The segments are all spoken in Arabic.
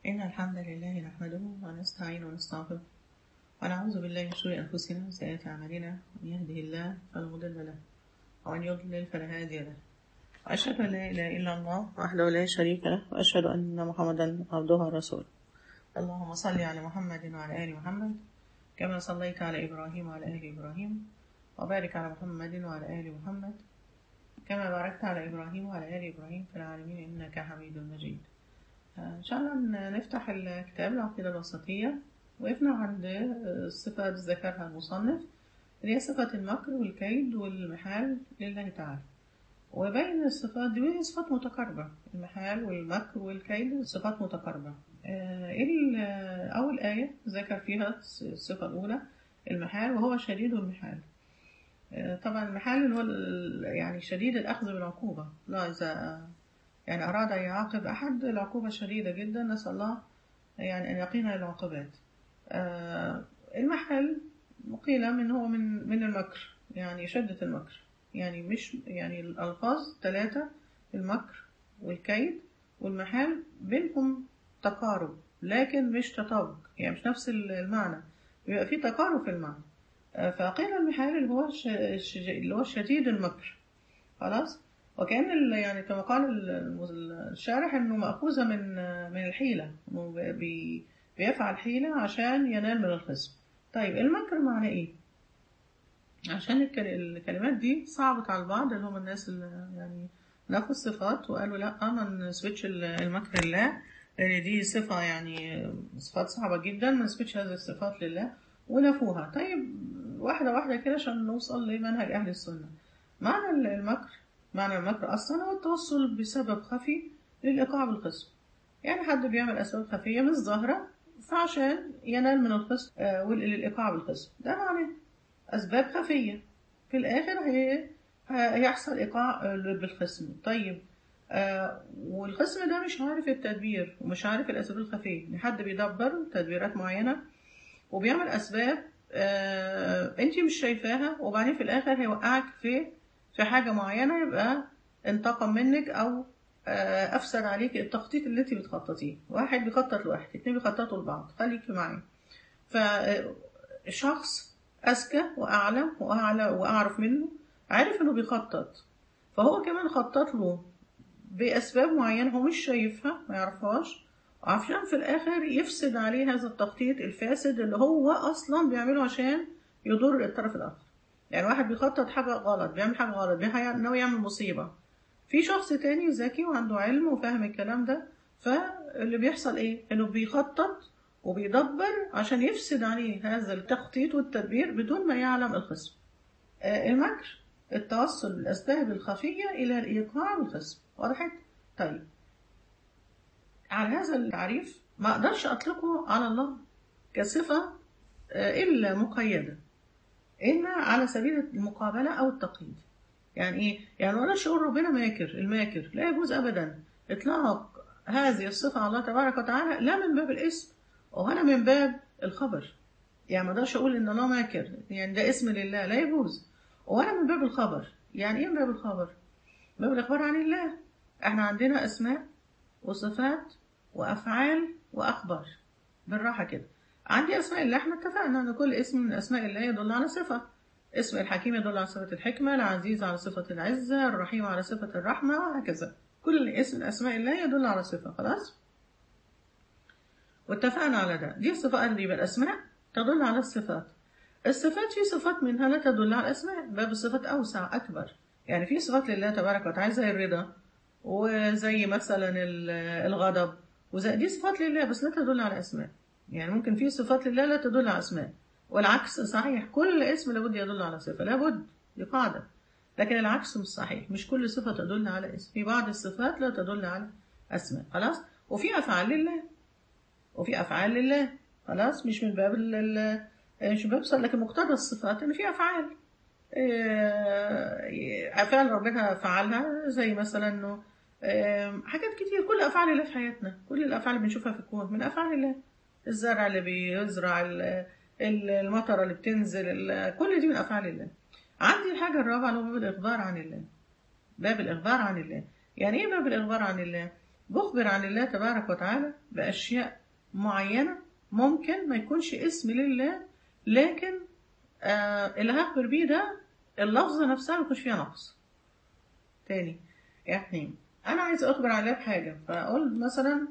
إن الحمد لله نحمده ونستعين ونستغفره ونعوذ بالله من شرور أنفسنا وسيئات أعمالنا. من يهده الله فلا مضل له ومن يضلل فلا هادي له. وأشهد أن لا إله إلا الله وحده لا شريك له وأشهد أن محمدا عبده ورسوله. اللهم صل على محمد وعلى آل محمد كما صليت على إبراهيم وعلى آل إبراهيم وبارك على محمد وعلى آل محمد كما باركت على إبراهيم وعلى آل إبراهيم في العالمين إنك حميد مجيد. إن شاء الله نفتح الكتاب العقيدة الوسطية. وقفنا عند الصفات ذكرها المصنف اللي هي صفة المكر والكيد والمحال لله تعالى. وبين الصفات دي صفات متقاربة، المحال والمكر والكيد صفات متقاربة. أول آية ذكر فيها الصفة الأولى المحال، وهو شديد المحال. طبعا المحال اللي هو يعني شديد الأخذ بالعقوبة، لا إذا يعني أراد أن يعاقب أحد العقوبة شديدة جدا، نسأل الله يعني أن يقينا العقوبات. المحل قيل من هو من المكر، يعني شدة المكر، يعني مش يعني الألفاظ ثلاثة، المكر والكيد والمحال بينهم تقارب لكن مش تطابق، يعني مش نفس المعنى، بيبقى فيه تقارب في المعنى. فقيل المحال اللي هو شديد المكر، خلاص. وكأن يعني كما قال الشارح انه مأخوذة من الحيلة، انه بيفعل حيلة عشان ينال من الخصم. طيب المكر معنى ايه؟ عشان الكلمات دي صعبت على البعض اللي هم الناس اللي يعني نفوا الصفات وقالوا لا ما نثبتش المكر لله، لان دي صفة يعني صفات صعبة جدا، ما نثبتش هذه الصفات لله ونفوها. طيب واحدة واحدة كده عشان نوصل لمنهج أهل السنة. معنى المكر أصلا هو التوصل بسبب خفي للإيقاع بالخصم. يعني حد بيعمل أسباب خفية مش ظاهرة فعشان ينال من الخصم للإيقاع بالخصم، ده معناه أسباب خفية في الآخر هيحصل إيقاع بالخصم. طيب والخصم ده مش عارف التدبير ومش عارف الأسباب الخفية، يعني حد بيدبر تدبيرات معينة وبيعمل أسباب انتي مش شايفاها، وبعدين في الآخر هيوقعك في حاجة معينة، يبقى انتقم منك أو أفسد عليك التخطيط اللي انتي بتخططيه. واحد بيخطط لواحد، اتنين بيخططوا لبعض، خليك معايا. فالشخص أذكى وأعلم وأعرف منه، عارف إنه بيخطط، فهو كمان خطط له بأسباب معينة هو مش شايفها، ما يعرفهاش، عشان في الآخر يفسد عليه هذا التخطيط الفاسد اللي هو أصلا بيعمله عشان يضر الطرف الآخر. يعني واحد بيخطط حاجة غلط، بيعمل حاجة غلط، ناوي يعمل مصيبة، في شخص تاني ذكي وعنده علم وفاهم الكلام ده، فاللي بيحصل إيه؟ إنه بيخطط وبيدبر عشان يفسد عليه هذا التخطيط والتدبير بدون ما يعلم الخصم. المكر التوصل بالأسباب الخفية إلى الإيقاع بالخصم، وضحت؟ طيب على هذا التعريف ما أقدرش أطلقه على الله كصفة إلا مقيدة، إما على سبيل المقابلة أو التقييد. يعني إيه؟ يعني ما أقدرش أقول ربنا الماكر لا يجوز أبدا إطلاق هذه الصفة على الله تبارك وتعالى، لا من باب الاسم ولا من باب الخبر. يعني ما أقدرش أقول إن الله ماكر، يعني ده اسم لله لا يجوز، ولا من باب الخبر. يعني إيه من باب الخبر؟ باب الإخبار عن الله. إحنا عندنا أسماء وصفات وأفعال وأخبار، بالراحة كده. عندي أسماء الله، إحنا اتفقنا أن كل اسم من أسماء الله يدل على صفة. اسم الحكيم يدل على صفة الحكمة، العزيز على صفة العزة، الرحيم على صفة الرحمة، وهكذا. كل اسم من أسماء الله يدل على صفة، خلاص؟ واتفقنا على ده. دي الصفات اللي يبقى الأسماء تدل على الصفات. الصفات في صفات منها لا تدل على الأسماء، باب الصفات أوسع أكبر. يعني في صفات لله تبارك وتعالى زي الرضا، وزي مثلا الغضب، وزي دي صفات لله بس لا تدل على أسماء. يعني ممكن في صفات لله لا تدل على أسماء، والعكس صحيح، كل اسم لابد يدل على صفة، لابد، دي قاعدة. لكن العكس مش صحيح، مش كل صفة تدل على اسم، في بعض الصفات لا تدل على أسماء، خلاص. وفي أفعال لله، خلاص، مش من باب مش من باب لكن مقتضى الصفات إن في أفعال. أفعال ربنا فعلها، زي مثلا إنه حاجات كتير، كل أفعال الله في حياتنا، كل الأفعال اللي بنشوفها في الكون من أفعال الله. الزرع اللي بيزرع، المطر اللي بتنزل، كل دي من أفعال الله. عندي الحاجة الرابعة اللي هو باب الإخبار عن الله. باب الإخبار عن الله، يعني إيه باب الإخبار عن الله؟ بخبر عن الله تبارك وتعالى بأشياء معينة ممكن ما يكونش اسم لله، لكن اللي هخبر بيه ده اللفظة نفسها ما يكونش فيها نقص. تاني، يعني أنا عايز أخبر عن الله بحاجة، فأقول مثلا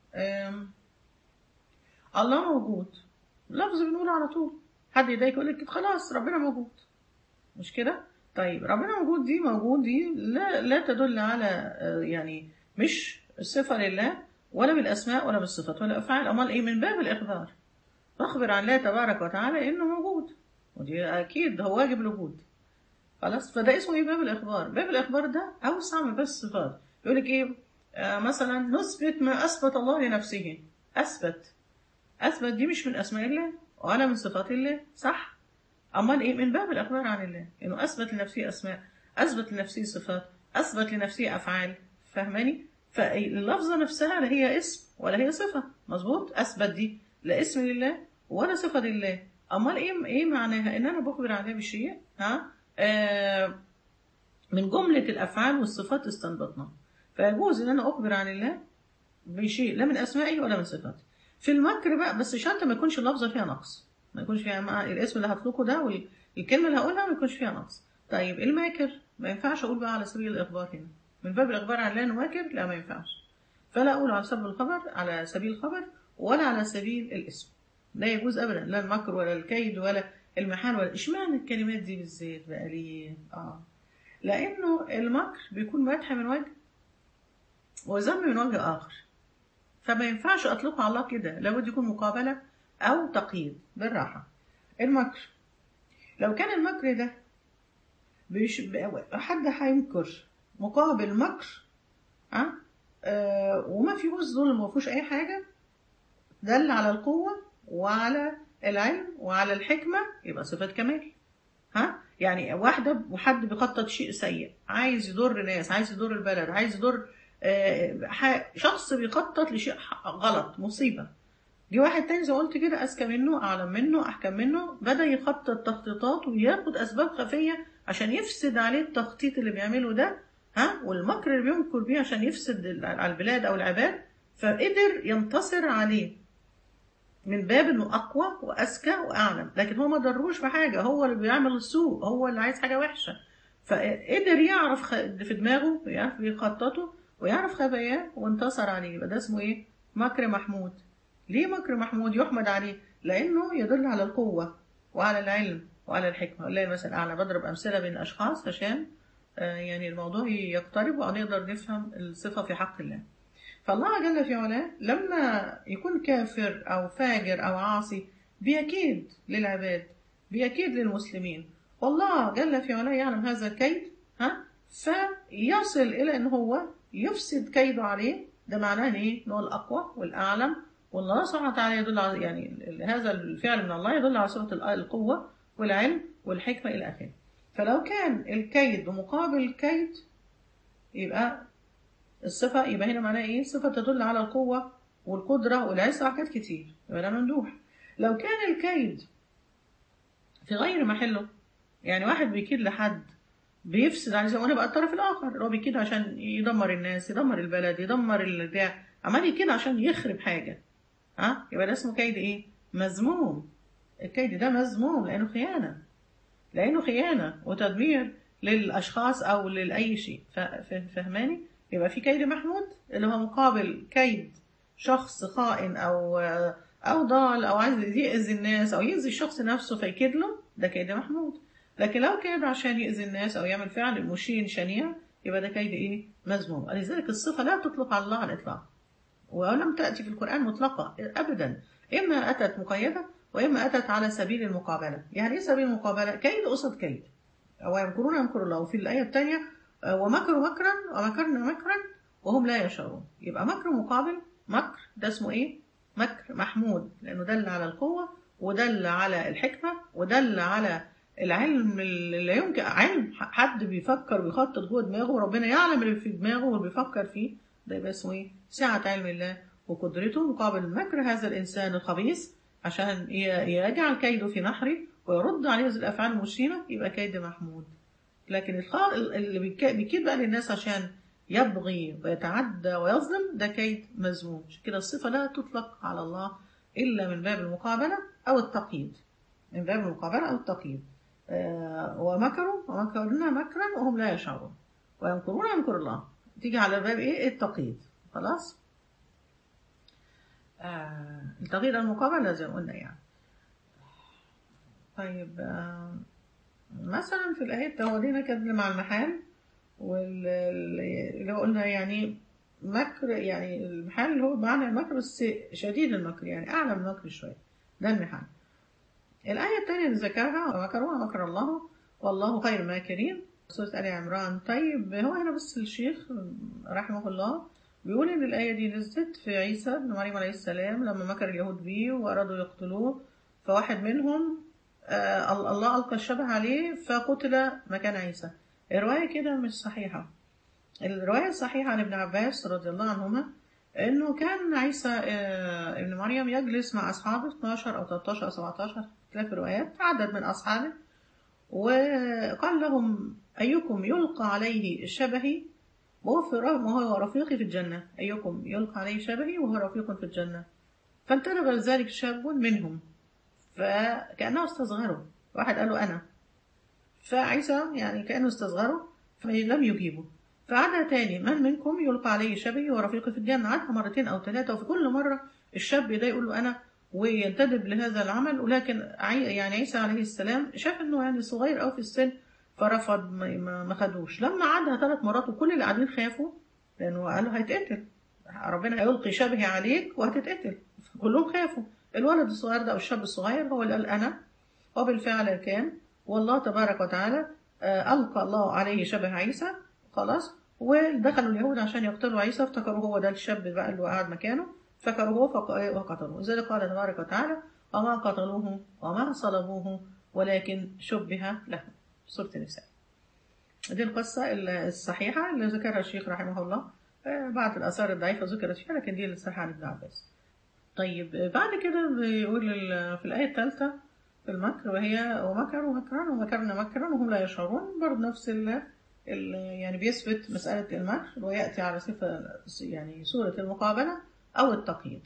الله موجود، لفظ بنقوله على طول. حد يضايق يقول لك خلاص ربنا موجود، مش كده؟ طيب ربنا موجود دي، موجود دي لا تدل على يعني مش صفة لله، ولا بالأسماء ولا بالصفات ولا الأفعال. أمال إيه؟ من باب الإخبار، أخبر عن الله تبارك وتعالى إنه موجود، ودي أكيد هو واجب الوجود. خلاص، فده اسمه إيه؟ باب الإخبار. باب الإخبار ده أوسع من بس الصفات. يقول لك إيه؟ مثلا نثبت ما أثبت الله لنفسه. أثبت دي مش من أسماء الله ولا من صفات الله، صح؟ أمال إيه؟ من باب الإخبار عن الله، إنه أثبت لنفسه أسماء، أثبت لنفسه صفات، أثبت لنفسه أفعال. فاهماني؟ فاللفظة نفسها لا هي اسم ولا هي صفة، مظبوط؟ أثبت دي لا اسم لله ولا صفة لله. أمال إيه معناها؟ إن أنا بخبر عن الله بشيء من جملة الأفعال والصفات استنبطنا. فيجوز إن أنا أخبر عن الله بشيء لا من أسمائه ولا من صفاته. في المكر بقى بس شرط ما يكونش اللفظة فيها نقص، ما يكونش فيها الاسم اللي هطلقه ده والكلمة اللي هقولها ما يكونش فيها نقص. طيب الماكر ما ينفعش أقول بقى على سبيل الإخبار هنا، من باب الإخبار عن الله إنه ماكر، لا ما ينفعش. فلا أقول على سبيل الخبر، على سبيل الخبر، ولا على سبيل الاسم، لا يجوز أبدا، لا المكر ولا الكيد ولا المحال ولا. إشمعنى الكلمات دي بالذات بقى ليه؟ لأنه المكر بيكون مدح من وجه وذم من وجه آخر، فما ينفعش أطلقه على الله كده، لابد يكون مقابلة أو تقييد بالراحة. المكر لو كان المكر ده حد هينكر مقابل مكر وما فيهوش ظلم وما فيهوش أي حاجة، دل على القوة وعلى العلم وعلى الحكمة، يبقى صفة كمال. يعني واحدة وحد بيخطط شيء سيء، عايز يضر ناس، عايز يضر البلد، عايز يضر شخص بيخطط لشيء غلط، مصيبة. جه واحد تاني زي ما قلت كده، أذكى منه، أعلم منه، أحكم منه، بدأ يخطط تخطيطات وياخد أسباب خفية عشان يفسد عليه التخطيط اللي بيعمله ده، والمكر اللي بيمكر بيه عشان يفسد على البلاد أو العباد، فقدر ينتصر عليه من باب انه اقوى واذكى واعلم. لكن هو ما ضروش بحاجه، هو اللي بيعمل السوء، هو اللي عايز حاجه وحشه، فقدر يعرف في دماغه، يعرف يخططه ويعرف خباياه وانتصر عليه. يبقى ده اسمه ايه؟ مكر محمود. ليه مكر محمود يحمد عليه؟ لانه يدل على القوه وعلى العلم وعلى الحكمه. والله المثل الاعلى. بضرب امثله بين الاشخاص عشان يعني الموضوع يقترب ونقدر نفهم الصفه في حق الله. فالله جل في علاه لما يكون كافر أو فاجر أو عاصي بيكيد للعباد، بيكيد للمسلمين، والله جل في علاه يعلم هذا الكيد، فيصل إلى أن هو يفسد كيده عليه. ده معناه إيه؟ أنه الأقوى والأعلم، والله سبحانه وتعالى يدل على، يعني هذا الفعل من الله يدل على صفة القوة والعلم والحكمة إلى آخره. فلو كان الكيد بمقابل الكيد، يبقى الصفة، يبقى هنا معناها ايه؟ صفة تدل على القوة والقدرة والعزة وحاجات كتير، يبقى ده ممدوح. لو كان الكيد في غير محله، يعني واحد بيكيد لحد بيفسد عليه، وانا بقى الطرف الاخر هو بيكيد عشان يدمر الناس، يدمر البلد، يدمر البتاع، عمال يكيد عشان يخرب حاجة، يبقى ده اسمه كيد ايه؟ مذموم. الكيد ده مذموم لانه خيانة وتدمير للاشخاص او لاي شيء. فهماني؟ يبقى في كيد محمود اللي هو مقابل كيد شخص خائن او ضال او عايز يأذي الناس او يأذي الشخص نفسه فيكيد له، ده كيد محمود. لكن لو كيد عشان يأذي الناس او يعمل فعل مشين شنيع، يبقى ده كيد ايه؟ مذموم. لذلك الصفة لا تطلق على الله على الاطلاق، ولم تأتي في القرآن مطلقة ابدا، اما اتت مقيدة واما اتت على سبيل المقابلة. يعني ايه سبيل المقابلة؟ كيد قصد كيد، او يمكرون يمكر الله. وفي الآية الثانية ومكروا مكرا ومكرنا مكرا وهم لا يشعرون. يبقى مكر مقابل مكر، ده اسمه ايه؟ مكر محمود، لانه دل على القوة ودل على الحكمة ودل على العلم اللي لا يمكن علم حد بيفكر ويخطط جوه دماغه وربنا يعلم اللي في دماغه واللي بيفكر فيه، ده يبقى اسمه ايه؟ سعة علم الله وقدرته مقابل مكر هذا الانسان الخبيث عشان يجعل كيده في نحره ويرد عليه هذه الافعال المشينة، يبقى كيد محمود. لكن اللي بيكيد بقى للناس عشان يبغي ويتعدى ويظلم، ده كيد مذموم. عشان كده الصفة لا تطلق على الله إلا من باب المقابلة أو التقييد. من باب المقابلة أو التقييد. ومكرنا مكرا وهم لا يشعرون، ويمكرون يمكر الله. تيجي على باب إيه؟ التقييد. خلاص. التقييد المقابلة زي ما قلنا يعني. طيب مثلا في الآيات تودينا كده مع المحال، واللي هو قلنا يعني مكر، يعني المحال اللي هو معنى المكر بس شديد المكر، يعني أعلى من المكر شوية، ده المحال. الآية الثانية اللي ذكرها ومكروا ومكر الله والله خير الماكرين، سورة آل عمران. طيب هو هنا بس الشيخ رحمه الله بيقول إن الآية دي نزلت في عيسى بن مريم عليه السلام لما مكر اليهود بيه وأرادوا يقتلوه، فواحد منهم الله ألقى الشبه عليه فقتل مكان عيسى. الرواية كده مش صحيحة. الرواية الصحيحة عن ابن عباس رضي الله عنهما إنه كان عيسى ابن مريم يجلس مع أصحابه 12 أو 13 أو 17 ثلاث روايات، عدد من أصحابه، وقال لهم أيكم يلقى عليه شبهي وهو رفيقي في الجنة، أيكم يلقى عليه شبهي وهو رفيق في الجنة. فانتدب ذلك شاب منهم فكأنه استصغره، واحد قال له أنا، فعيسى يعني كأنه استصغره فلم يجيبه. فعاد تاني من منكم يلقى عليه شبهي ورفيقي في الجنة، عادها مرتين أو ثلاثة، وفي كل مرة الشاب ده يقول له أنا وينتدب لهذا العمل. ولكن يعني عيسى عليه السلام شاف إنه يعني صغير أو في السن فرفض، ما خدوش. لما عادها 3 مرات وكل اللي قاعدين خافوا، لأنه قالوا هيتقتل، ربنا هيلقي شبهي عليك وهتتقتل، كلهم خافوا. الولد الصغير ده أو الشاب الصغير هو اللي قال أنا، وبالفعل كان. والله تبارك وتعالى ألقى الله عليه شبه عيسى. خلاص. ودخلوا اليهود عشان يقتلوا عيسى، افتكروا هو ده الشاب بقى اللي قاعد مكانه، فكروه وقتلوه. لذلك قال تبارك وتعالى وما قتلوه وما صلبوه ولكن شبه له. سورة النساء. دي القصة الصحيحة اللي ذكرها الشيخ رحمه الله. بعض الآثار الضعيفة ذكرت فيها، لكن دي الصحيحة عن ابن عباس. طيب بعد كده بيقول في الآية الثالثة في المكر، وهي ومكروا مكرا ومكرنا مكرا وهم لا يشعرون. برضه نفس يعني بيثبت مسألة المكر ويأتي على صفة يعني سورة المقابلة أو التقييد.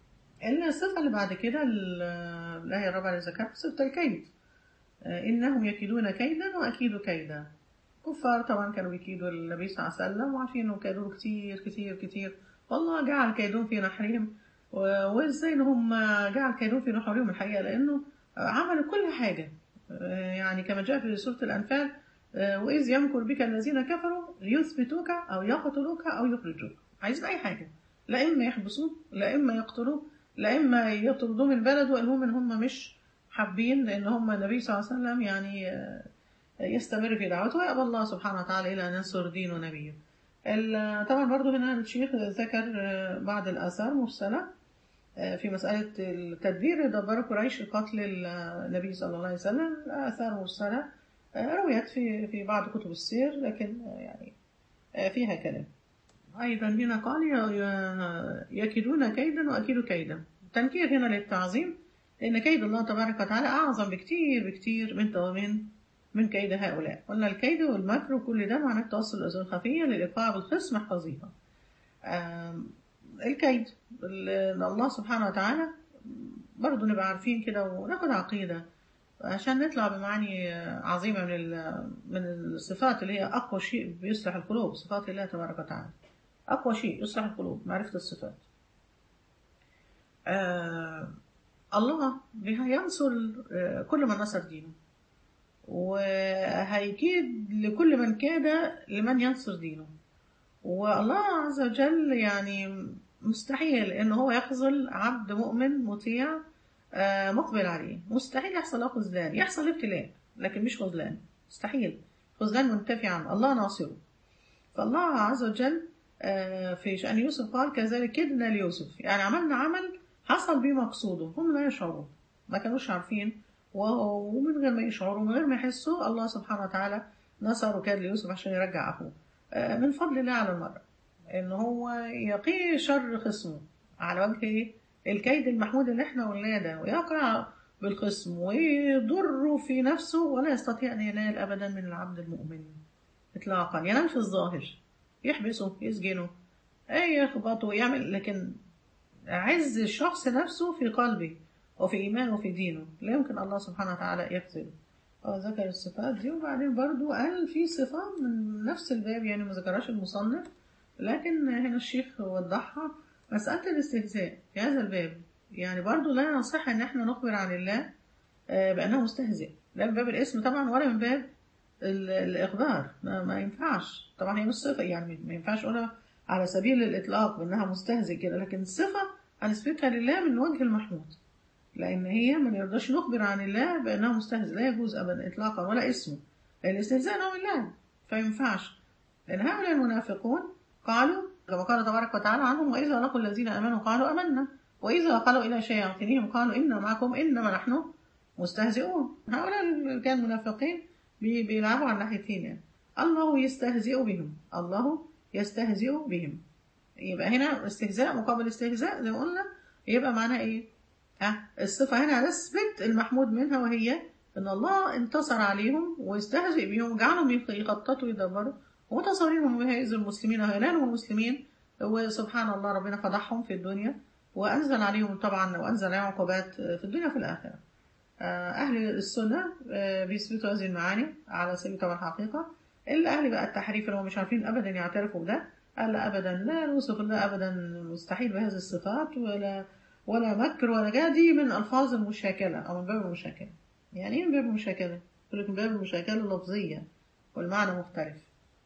الصفة اللي بعد كده الآية الرابعة اللي ذكرت صفة الكيد. إنهم يكيدون كيدا وأكيد كيدا. كفار طبعا كانوا بيكيدوا النبي صلى الله عليه وسلم، وعارفين إنه كيدوا كتير كتير كتير، والله جعل كيدهم في نحرهم. وإزاي إنهم جعل كيدهم في نحرهم الحقيقة؟ لأنه عملوا كل حاجة، يعني كما جاء في سورة الأنفال وإذ يمكر بك الذين كفروا ليثبتوك أو يقتلوك أو يخرجوك. عايزين أي حاجة، لا إما يحبسوه لا إما يقتلوه لا إما يطردوه من البلد. والمهم إن هم مش حابين، لأن هم النبي صلى الله عليه وسلم يعني يستمر في دعوته، ويأبى الله سبحانه وتعالى إلى أن ينصر دين ونبيه. طبعا برضو هنا الشيخ ذكر بعض الآثار مرسلة في مسألة التدبير دبر قريش لقتل النبي صلى الله عليه وسلم. آثار مرسلة رويت في بعض كتب السير، لكن يعني فيها كلام. أيضا هنا قال يكيدون كيدا وأكيد كيدا. تنكير هنا للتعظيم، لأن كيد الله تبارك وتعالى أعظم بكتير بكتير من كيد هؤلاء. قلنا الكيد والمكر وكل ده معناه توصل الأذن الخفية للإيقاع بالخصم محفظيها. الكيد الله سبحانه وتعالى برضو نبقى عارفين كده وناخد عقيدة عشان نطلع بمعاني عظيمة من الصفات اللي هي أقوى شيء بيصلح القلوب. صفات الله تبارك وتعالى أقوى شيء يصلح القلوب، معرفة الصفات. الله هينصر كل من نصر دينه، وهيكيد لكل من كاد لمن ينصر دينه. والله عز وجل يعني مستحيل إن هو يخذل عبد مؤمن مطيع مقبل عليه. مستحيل يحصل له خذلان، يحصل ابتلاء لكن مش خذلان، مستحيل. خذلان منتفي عنه، الله ناصره. فالله عز وجل في شأن يوسف قال كذلك كدنا ليوسف، يعني عملنا عمل حصل به مقصوده، هم لا يشعرون، ما كانوش عارفين، ومن غير ما يشعروا ومن غير ما يحسوا الله سبحانه وتعالى نصر وكاد ليوسف عشان يرجع أخوه. من فضل الله على المرء إن هو يقي شر خصمه على وجه الكيد المحمود اللي احنا قلناه ده، ويقع بالخصم ويضر في نفسه، ولا يستطيع أن ينال أبدا من العبد المؤمن إطلاقا. ينال في الظاهر، يحبسه يسجنه يخبطه يعمل، لكن عز الشخص نفسه في قلبه وفي إيمانه وفي دينه لا يمكن الله سبحانه وتعالى يخذله. ذكر الصفات دي، وبعدين برضو قال في صفة من نفس الباب يعني ما ذكرهاش المصنف، لكن هنا الشيخ وضحها. مسألة الاستهزاء في هذا الباب يعني برضو لا يصح ان احنا نخبر عن الله بأنه مستهزئ، لا من باب الاسم طبعا ولا من باب الإخبار. ما ينفعش طبعا، هي مش صفة يعني ما ينفعش أقولها على سبيل الإطلاق بأنها مستهزئ كده، لكن الصفة هنثبتها لله من وجه المحمود، لأن هي ما نقدرش نخبر عن الله بأنه مستهزئ، لا يجوز أبدا إطلاقا ولا اسمه، الاستهزاء نوع من الله فينفعش. لأن هؤلاء المنافقون قالوا كما قال تبارك وتعالى عنهم: وإذا لقوا الذين آمنوا قالوا آمنا وإذا خلوا إلى شياطينهم قالوا إنا معكم إنما نحن مستهزئون. هؤلاء اللي كانوا منافقين بيلعبوا على الناحيتين يعني. الله يستهزئ بهم، الله يستهزئ بهم. يبقى هنا استهزاء مقابل استهزاء زي ما قلنا، يبقى معناها ايه؟ الصفة هنا نثبت المحمود منها، وهي ان الله انتصر عليهم ويستهزئ بهم وجعلهم يخططوا يدبروا ومتصورين ويهزوا المسلمين وينالوا المسلمين، وسبحان الله ربنا فضحهم في الدنيا وانزل عليهم طبعا، وانزل عليهم عقوبات في الدنيا وفي الاخره. أهل السنة بيثبتوا هذه المعاني على سبيل طبعا الحقيقة. إلا أهل بقى التحريف اللي هم مش عارفين أبدا يعترفوا بده، قال لا أبدا، لا نوصف الله أبدا مستحيل بهذه الصفات، ولا مكر ولا جادي من ألفاظ المشاكلة أو من باب المشاكلة. يعني إيه من باب المشاكلة؟ يقول لك من باب المشاكلة اللفظية والمعنى مختلف،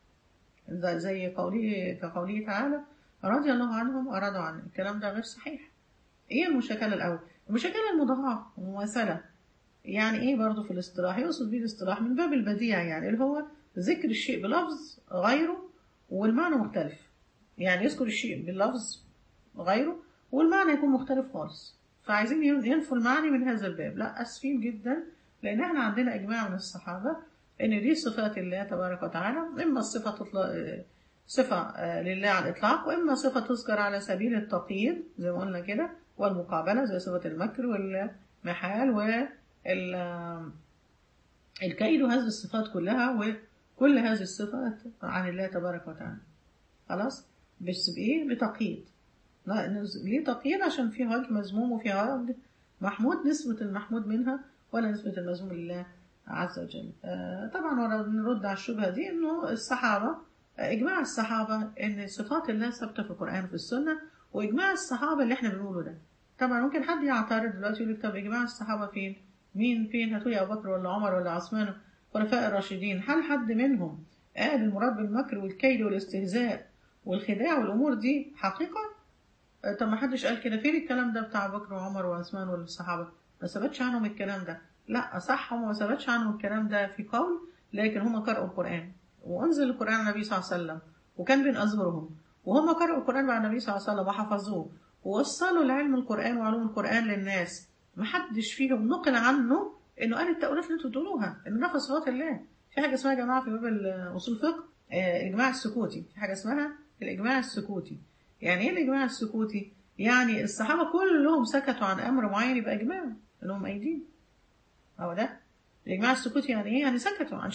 زي كقوله تعالى: رضي الله عنهم ورضوا عنه. الكلام ده غير صحيح. إيه المشاكلة الأول؟ المشاكلة المضاهاة والمماثلة. يعني ايه برضو في الاصطلاح؟ يقصد بيه الاصطلاح من باب البديع، يعني اللي هو ذكر الشيء بلفظ غيره والمعنى مختلف. يعني يذكر الشيء باللفظ غيره والمعنى يكون مختلف خالص، فعايزين ينفوا المعنى من هذا الباب. لا، اسفين جدا، لان احنا عندنا اجماع من الصحابة ان دي صفات الله تبارك وتعالى، اما الصفة صفة لله على الاطلاق، واما صفة تذكر على سبيل التقييد زي ما قلنا كده، والمقابلة زي صفة المكر والمحال الكيد، وهذه الصفات كلها، وكل هذه الصفات عن الله تبارك وتعالى. خلاص، بس بإيه؟ بتقييد. ليه تقييد؟ عشان فيها وجه مذموم وفيها وجه محمود، نسبة المحمود منها ولا نسبة المذموم لله عز وجل. طبعا نرد على الشبهة دي، انه الصحابة اجماع الصحابة ان صفات الله ثابتة في القرآن وفي السنة، واجماع الصحابة اللي احنا بنقوله ده. طبعا ممكن حد يعترض دلوقتي يقول لك: طب اجماع الصحابة فين؟ مين فين؟ هاتولي أبو بكر ولا عمر ولا عثمان خلفاء الراشدين، هل حد منهم قال المراد بالمكر والكيد والاستهزاء والخداع والأمور دي حقيقة؟ طب ما حدش قال كده. فين الكلام ده بتاع أبو بكر وعمر وعثمان والصحابة؟ ما ثبتش عنهم الكلام ده. لا صح، هم ما ثبتش عنهم الكلام ده في قول، لكن هم قرأوا القرآن وأنزل القرآن على النبي صلى الله عليه وسلم وكان بين أزهرهم، وهم قرأوا القرآن مع النبي صلى الله عليه وسلم وحفظوه ووصلوا لعلم القرآن وعلوم القرآن للناس. محدش فيهم نقل عنه انه قال التأويلات اللي انتوا بتقولوها ان ده في صفات الله. في حاجه اسمها يا جماعه في باب الاصول الفقه الاجماع السكوتي، في حاجه اسمها الاجماع السكوتي. يعني ايه الاجماع السكوتي؟ يعني الصحابه كلهم سكتوا عن امر معين يبقى اجماع انهم ايدين. هو ده الاجماع السكوتي. يعني ايه؟ يعني سكتوا عن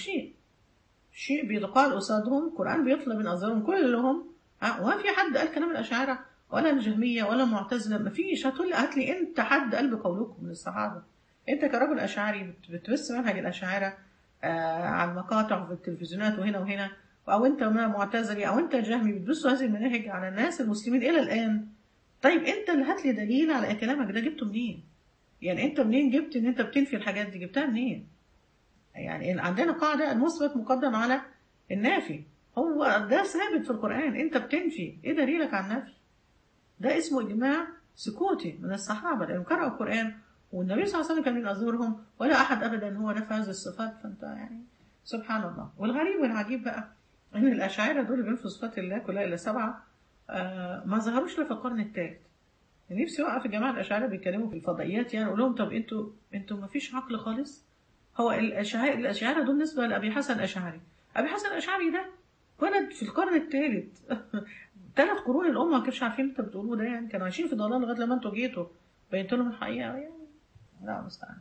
شيء بيتقال قصادهم، القرآن بيطلب من أنظارهم كلهم. وما في حد قال كلام الأشاعرة ولا الجهمية ولا المعتزلة، ما فيش. هات لي أنت حد قال بقولكم من الصحابة. أنت كراجل أشعري بتبث منهج الأشاعرة على المقاطع في التلفزيونات وهنا وهنا، أو أنت معتزلي أو أنت جهمي بتبثوا هذه المناهج على الناس المسلمين إلى الآن. طيب أنت اللي هات لي دليل على كلامك ده، جبته منين؟ يعني أنت منين جبت إن أنت بتنفي الحاجات دي؟ جبتها منين؟ يعني عندنا قاعدة: المثبت مقدم على النافي. هو ده ثابت في القرآن، انت بتنفي، ايه دليلك على النفي؟ ده اسمه اجماع سكوتي من الصحابة لأنهم قرأوا القرآن والنبي صلى الله عليه وسلم كان من أزهرهم ولا أحد أبدا هو نفى هذه الصفات. فانت يعني سبحان الله. والغريب والعجيب بقى ان الأشاعرة دول اللي بينفوا صفات الله كلها إلا 7 ما ظهروش إلا في القرن الثالث. نفسي اوقف الجماعة الأشاعرة بيتكلموا في الفضائيات، يعني اقول لهم: طب انتوا ما فيش عقل خالص؟ هو الأشاعرة دول نسبة لأبي حسن الأشعري. أبي حسن الأشعري ده ولد في القرن الثالث 3 قرون الأمة ما كانوش عارفين انت بتقولوه ده، يعني كانوا عايشين في ضلال لغاية لما انتوا جيتوا بينت لهم الحقيقة. يعني لا مستعان.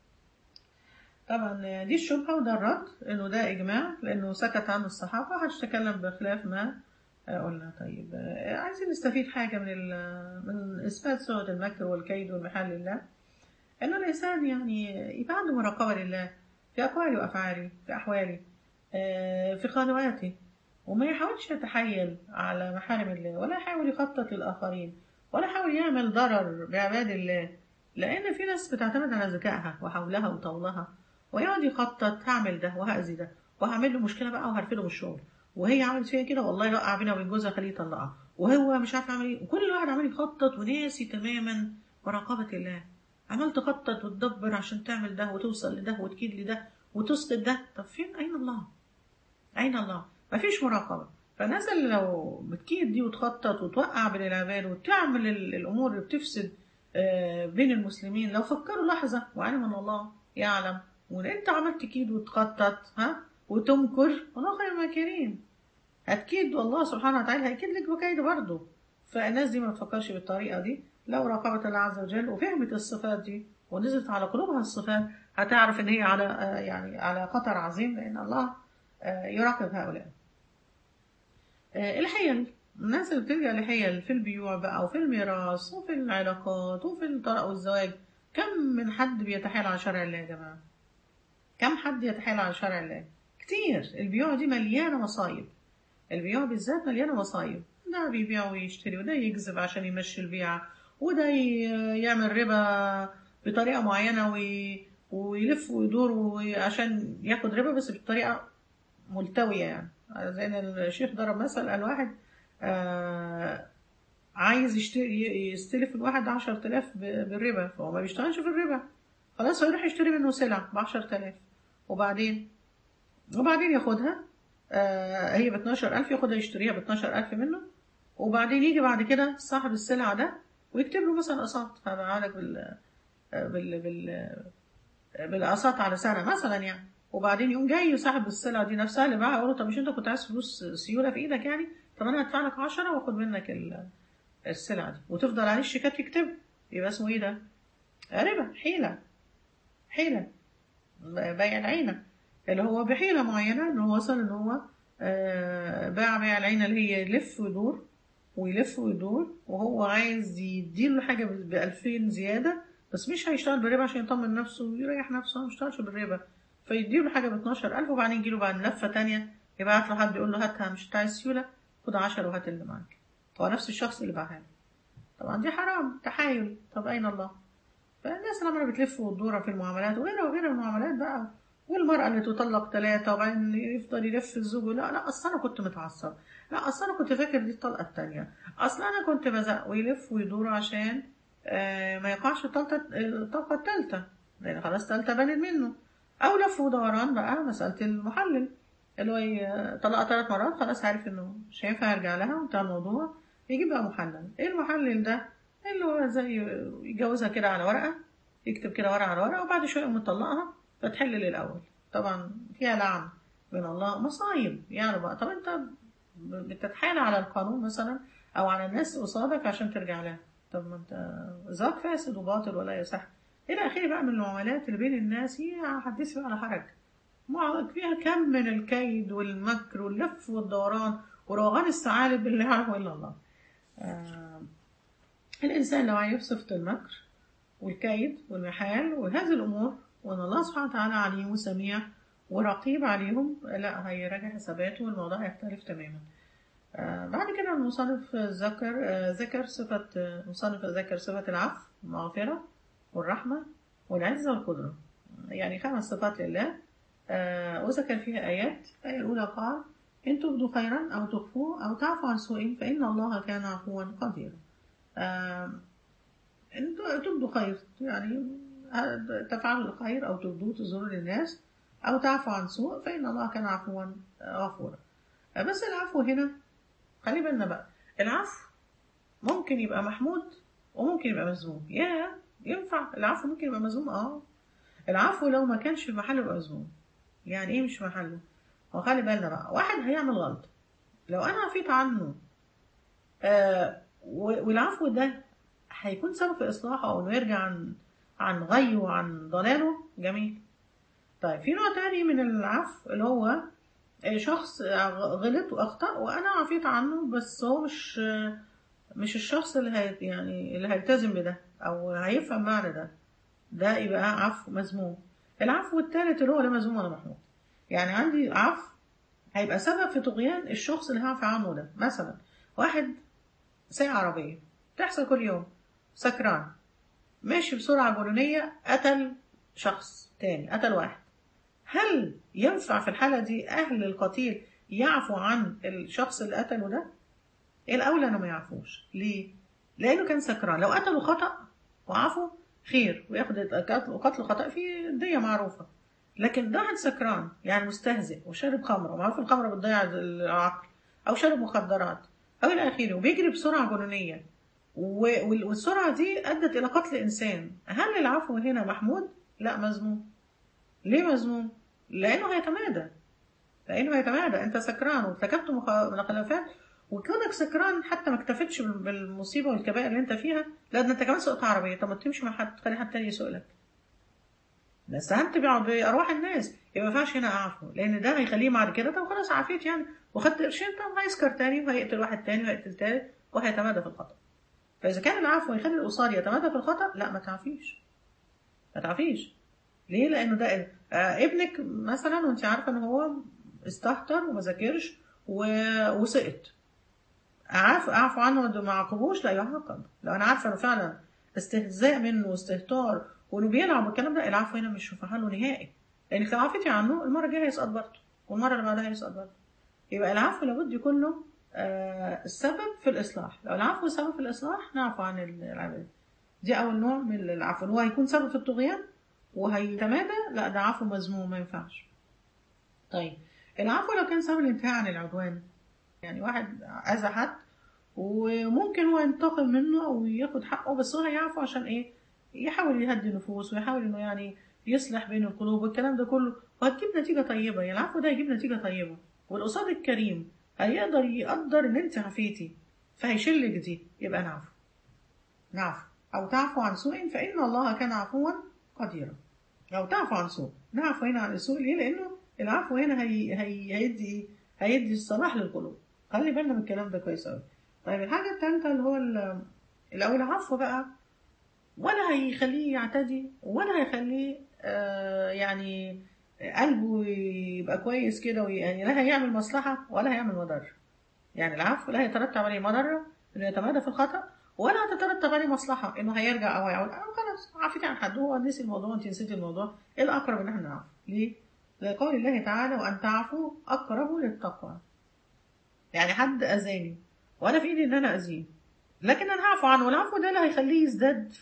طبعا دي الشبهة وده الرد، انه ده إجماع لأنه سكت عنه الصحابة، محدش تكلم بخلاف ما قلنا طيب عايزين نستفيد حاجة من إثبات سورة المكر والكيد والمحال لله، إن الإنسان يعني يبقى عنده مراقبة لله في أقواله وأفعاله، في أحواله، في قنواته، وما يحاولش يتحايل على محارم الله، ولا يحاول يخطط للآخرين، ولا يحاول يعمل ضرر بعباد الله. لأن في ناس بتعتمد على ذكائها وحولها وطولها، ويقعد يخطط هعمل ده وهأذي ده وهعمل له مشكلة بقى وهرفده من الشغل، وهي عملت فيها كده والله يوقع بينا وبين جوزها خليه يطلقها، وهو مش عارف يعمل ايه، وكل واحد عمال يخطط وناسي تماما مراقبة الله. عمال تخطط وتدبر عشان تعمل ده وتوصل لده وتكيد لده وتسقط ده، طب فين أين الله؟ أين الله؟ مفيش مراقبة. فالناس اللي لو بتكيد دي وتخطط وتوقع بين العباد وتعمل الأمور اللي بتفسد بين المسلمين، لو فكروا لحظة وعلم أن الله يعلم، وإن أنت عملت تكيد وتخطط وتمكر، والله خير الماكرين. هتكيد والله سبحانه وتعالى هيكيد لك بكيد برضه. فالناس دي ما تفكرش بالطريقة دي. لو راقبت الله عز وجل وفهمت الصفات دي ونزلت على قلوبها الصفات، هتعرف ان هي على يعني على خطر عظيم، لان الله يراقب هؤلاء. الحيل، الناس اللي بتلجأ لحيل في البيوع بقى وفي الميراث وفي العلاقات وفي الطلاق والزواج، كم من حد بيتحايل على شرع الله يا جماعة؟ كم حد يتحايل على شرع الله؟ كتير. البيوع دي مليانة مصايب، البيوع بالذات مليانة مصايب. ده بيبيع ويشتري، وده يكذب عشان يمشي البيع، وده يعمل ربا بطريقة معينة ويلف ويدور عشان ياخد ربا بس بطريقة ملتوية. يعني زي ان الشيخ ضرب مثل، قال واحد عايز يستلف الواحد 10,000 بالربا، فهو ما بيشتغلش في الربا، خلاص هيروح يشتري منه سلع ب10,000، وبعدين ياخدها هي ب12,000، ياخدها يشتريها ب12,000 منه، وبعدين يجي بعد كده صاحب السلعة ده ويكتب له مثلا أقساط، هبقى بالأقساط على سنة مثلا يعني. وبعدين يقوم جاي صاحب السلعة دي نفسها اللي معاها يقول له طب مش أنت كنت عايز فلوس سيولة في إيدك يعني؟ طب أنا هدفع لك 10 وآخد منك السلعة دي، وتفضل عليه الشيكات يكتب. يبقى اسمه إيه ده؟ ربا، حيلة بيع العينة، اللي هو بحيلة معينة إن هو وصل إن هو باع بيع العينة اللي هي يلف ويدور ويلف ويدور، وهو عايز يديله حاجة ب2000 زيادة، بس مش هيشتغل بالربا عشان يطمن نفسه ويريح نفسه، مش هيشتغلش بالربا، فيديله حاجة ب12,000، وبعدين يجيله بعد لفة تانية يبعت له حد يقول له هاتها، مش بتاع سيولة، خد 10 وهات اللي معاك. هو نفس الشخص اللي باعها له. طبعا دي حرام، تحايل. طب أين الله؟ فالناس لما بتلف وتدور في المعاملات وغيرها المعاملات بقى، والمرأة اللي تطلق 3 وبعدين يفضل يلف الزوج، لا أصل أنا كنت متعصب، لا أصل أنا كنت فاكر دي الطلقة التانية، أصل أنا كنت بزق، ويلف ويدور عشان ما يقعش الطلقة التالتة، لأن خلاص التالتة بانت منه. أو لف ودوران بقى مسألة المحلل، اللي هو طلقها 3 مرات، خلاص عارف إنه مش هينفع يرجع لها وانتهى الموضوع، يجيب بقى محلل. إيه المحلل ده؟ اللي هو زي يجوزها كده على ورقة، يكتب كده ورقة على ورقة، وبعد شوية مطلقها فتحل الأول. طبعا فيها لعن من الله، مصايب يعني بقى. طب انت بتتحايل على القانون مثلا او على الناس قصادك عشان ترجع لها، طب ما انت ذاك فاسد وباطل ولا يصح الى اخره بقى من المعاملات اللي بين الناس. هي حدث على حرج، فيها كم من الكيد والمكر واللف والدوران وروغان الثعالب اللي يعرفه الا الله. الانسان لو عايز صفة المكر والكيد والمحال وهذه الأمور، وأن الله سبحانه وتعالى عليم وسميع ورقيب عليهم، لا هيراجع حساباته والموضوع يختلف تماما. بعد كده المصنف ذكر صفة العفو والمغفرة والرحمة والعزة والقدرة، يعني 5 صفات لله. وذكر فيها آيات. الآية الأولى قال إن تبدوا خيرا أو تخفوه أو تعفو عن سوء فإن الله كان عفوا قديرا. إن تبدوا خير يعني تفعلوا الخير أو تبدوه تظهروا للناس، أو تعفو عن سوء فإن الله كان عفوا غفورا. بس العفو هنا خلي بالنا بقى، العفو ممكن يبقى محمود وممكن يبقى مذموم. ينفع العفو ممكن يبقى مذموم؟ العفو لو ما كانش في محله يبقى مذموم. يعني ايه مش في محله؟ وخلي بالنا بقى، واحد هيعمل غلط لو انا عفيت عنه والعفو ده هيكون سبب في إصلاحه أو إنه يرجع عن غيه وعن ضلاله، جميل. طيب في نوع تاني من العفو اللي هو شخص غلط واخطأ وانا عفيت عنه، بس هو مش الشخص اللي يعني اللي هيلتزم بده او هيفهم معنى ده، ده يبقى عفو مذموم. العفو الثالث اللي هو لا مذموم ولا محمود. يعني عندي عفو هيبقى سبب في طغيان الشخص اللي هعفى عنه ده. مثلا واحد سايق عربية، تحصل كل يوم، سكران، ماشي بسرعة جنونية، قتل شخص تاني، قتل واحد. هل ينفع في الحالة دي أهل القتيل يعفوا عن الشخص اللي قتله ده؟ الأولى إنه ما يعفوش. ليه؟ لأنه كان سكران. لو قتلوا خطأ وعفوا خير، وياخد قتل خطأ في دية معروفة. لكن ده واحد سكران يعني مستهزئ وشارب خمرة، ومعروف الخمرة بتضيع العقل، أو شارب مخدرات أو إلى آخره، وبيجري بسرعة جنونية، والسرعة دي أدت إلى قتل إنسان. هل العفو هنا محمود؟ لا، مذموم. ليه مذموم؟ لأنه هيتمادى. أنت سكران وارتكبت مخالفات، وكونك سكران حتى ما اكتفتش بالمصيبة والكبائر اللي أنت فيها، لا ده أنت كمان سوقت عربية. طب ما تمشي مع حد، خلي حد تاني يسوق لك. بس ساهمت بأرواح الناس، يبقى ما ينفعش هنا أعفو، لأن ده هيخليه بعد كده طب خلاص عافيت يعني وخدت قرشين، طب هيسكر تاني وهيقتل واحد تاني وهيقتل تالت وهيتمادى في الخطأ. فإذا كان العفو يخلي القصار يتمادى في الخطأ، لا ما تعفيش. ما تعفيش. ليه؟ لأنه ده ابنك مثلا وأنت عارفة إن هو استهتر وما ذاكرش وسقط، أعفو عنه وما عاقبوش؟ لا، يعاقب. لو أنا عارفة إنه فعلا استهزاء منه واستهتار وإنه بيلعب والكلام ده، العفو هنا مش في حاله نهائي. لأنك لو عفيتي عنه المرة الجاية هيسقط برضه، والمرة اللي بعدها هيسقط برضه. يبقى العفو لابد يكون له السبب في الإصلاح. لو العفو سبب في الإصلاح نعفو عن العباد. دي أول نوع من العفو، هو هيكون سبب في الطغيان وهيتمادى، لا ده عفو مذموم ما ينفعش. طيب العفو لو كان سبب الانتهاء عن العدوان، يعني واحد أذى حد وممكن هو ينتقم منه أو ياخد حقه، بس هو هيعفو عشان إيه؟ يحاول يهدي النفوس ويحاول إنه يعني يصلح بين القلوب والكلام ده كله، وهتجيب نتيجة طيبة. يعني العفو ده هيجيب نتيجة طيبة، والقصاد الكريم يقدر إن أنت عفيتي فهيشلك دي، يبقى نعفو. أو تعفو عن سوء فإن الله كان عفوا قديرا. أو تعفو عن سوء، نعفو هنا عن السوء. ليه؟ لأنه العفو هنا هيدي الصلاح للقلوب. خلي بالنا من الكلام ده كويس أوي. طيب الحاجة الثالثة اللي هو لو العفو بقى ولا هيخليه يعتدي ولا هيخليه يعني قلبه يبقى كويس كده، يعني لا هيعمل مصلحة ولا هيعمل مضرة. يعني العفو لا هيترتب عليه مضرة انه يتمادى في الخطأ، ولا هتترتب عليه مصلحة انه هيرجع او هيعود. خلاص عفيت عن حد، هو نسي الموضوع وانت نسيتي الموضوع. ايه الاقرب ان احنا نعفو؟ ليه؟ لقول الله تعالى وان تعفوا اقرب للتقوى. يعني حد اذاني وانا في ايدي ان انا اذيه، لكن انا هعفو عنه، والعفو ده لا هيخليه يزداد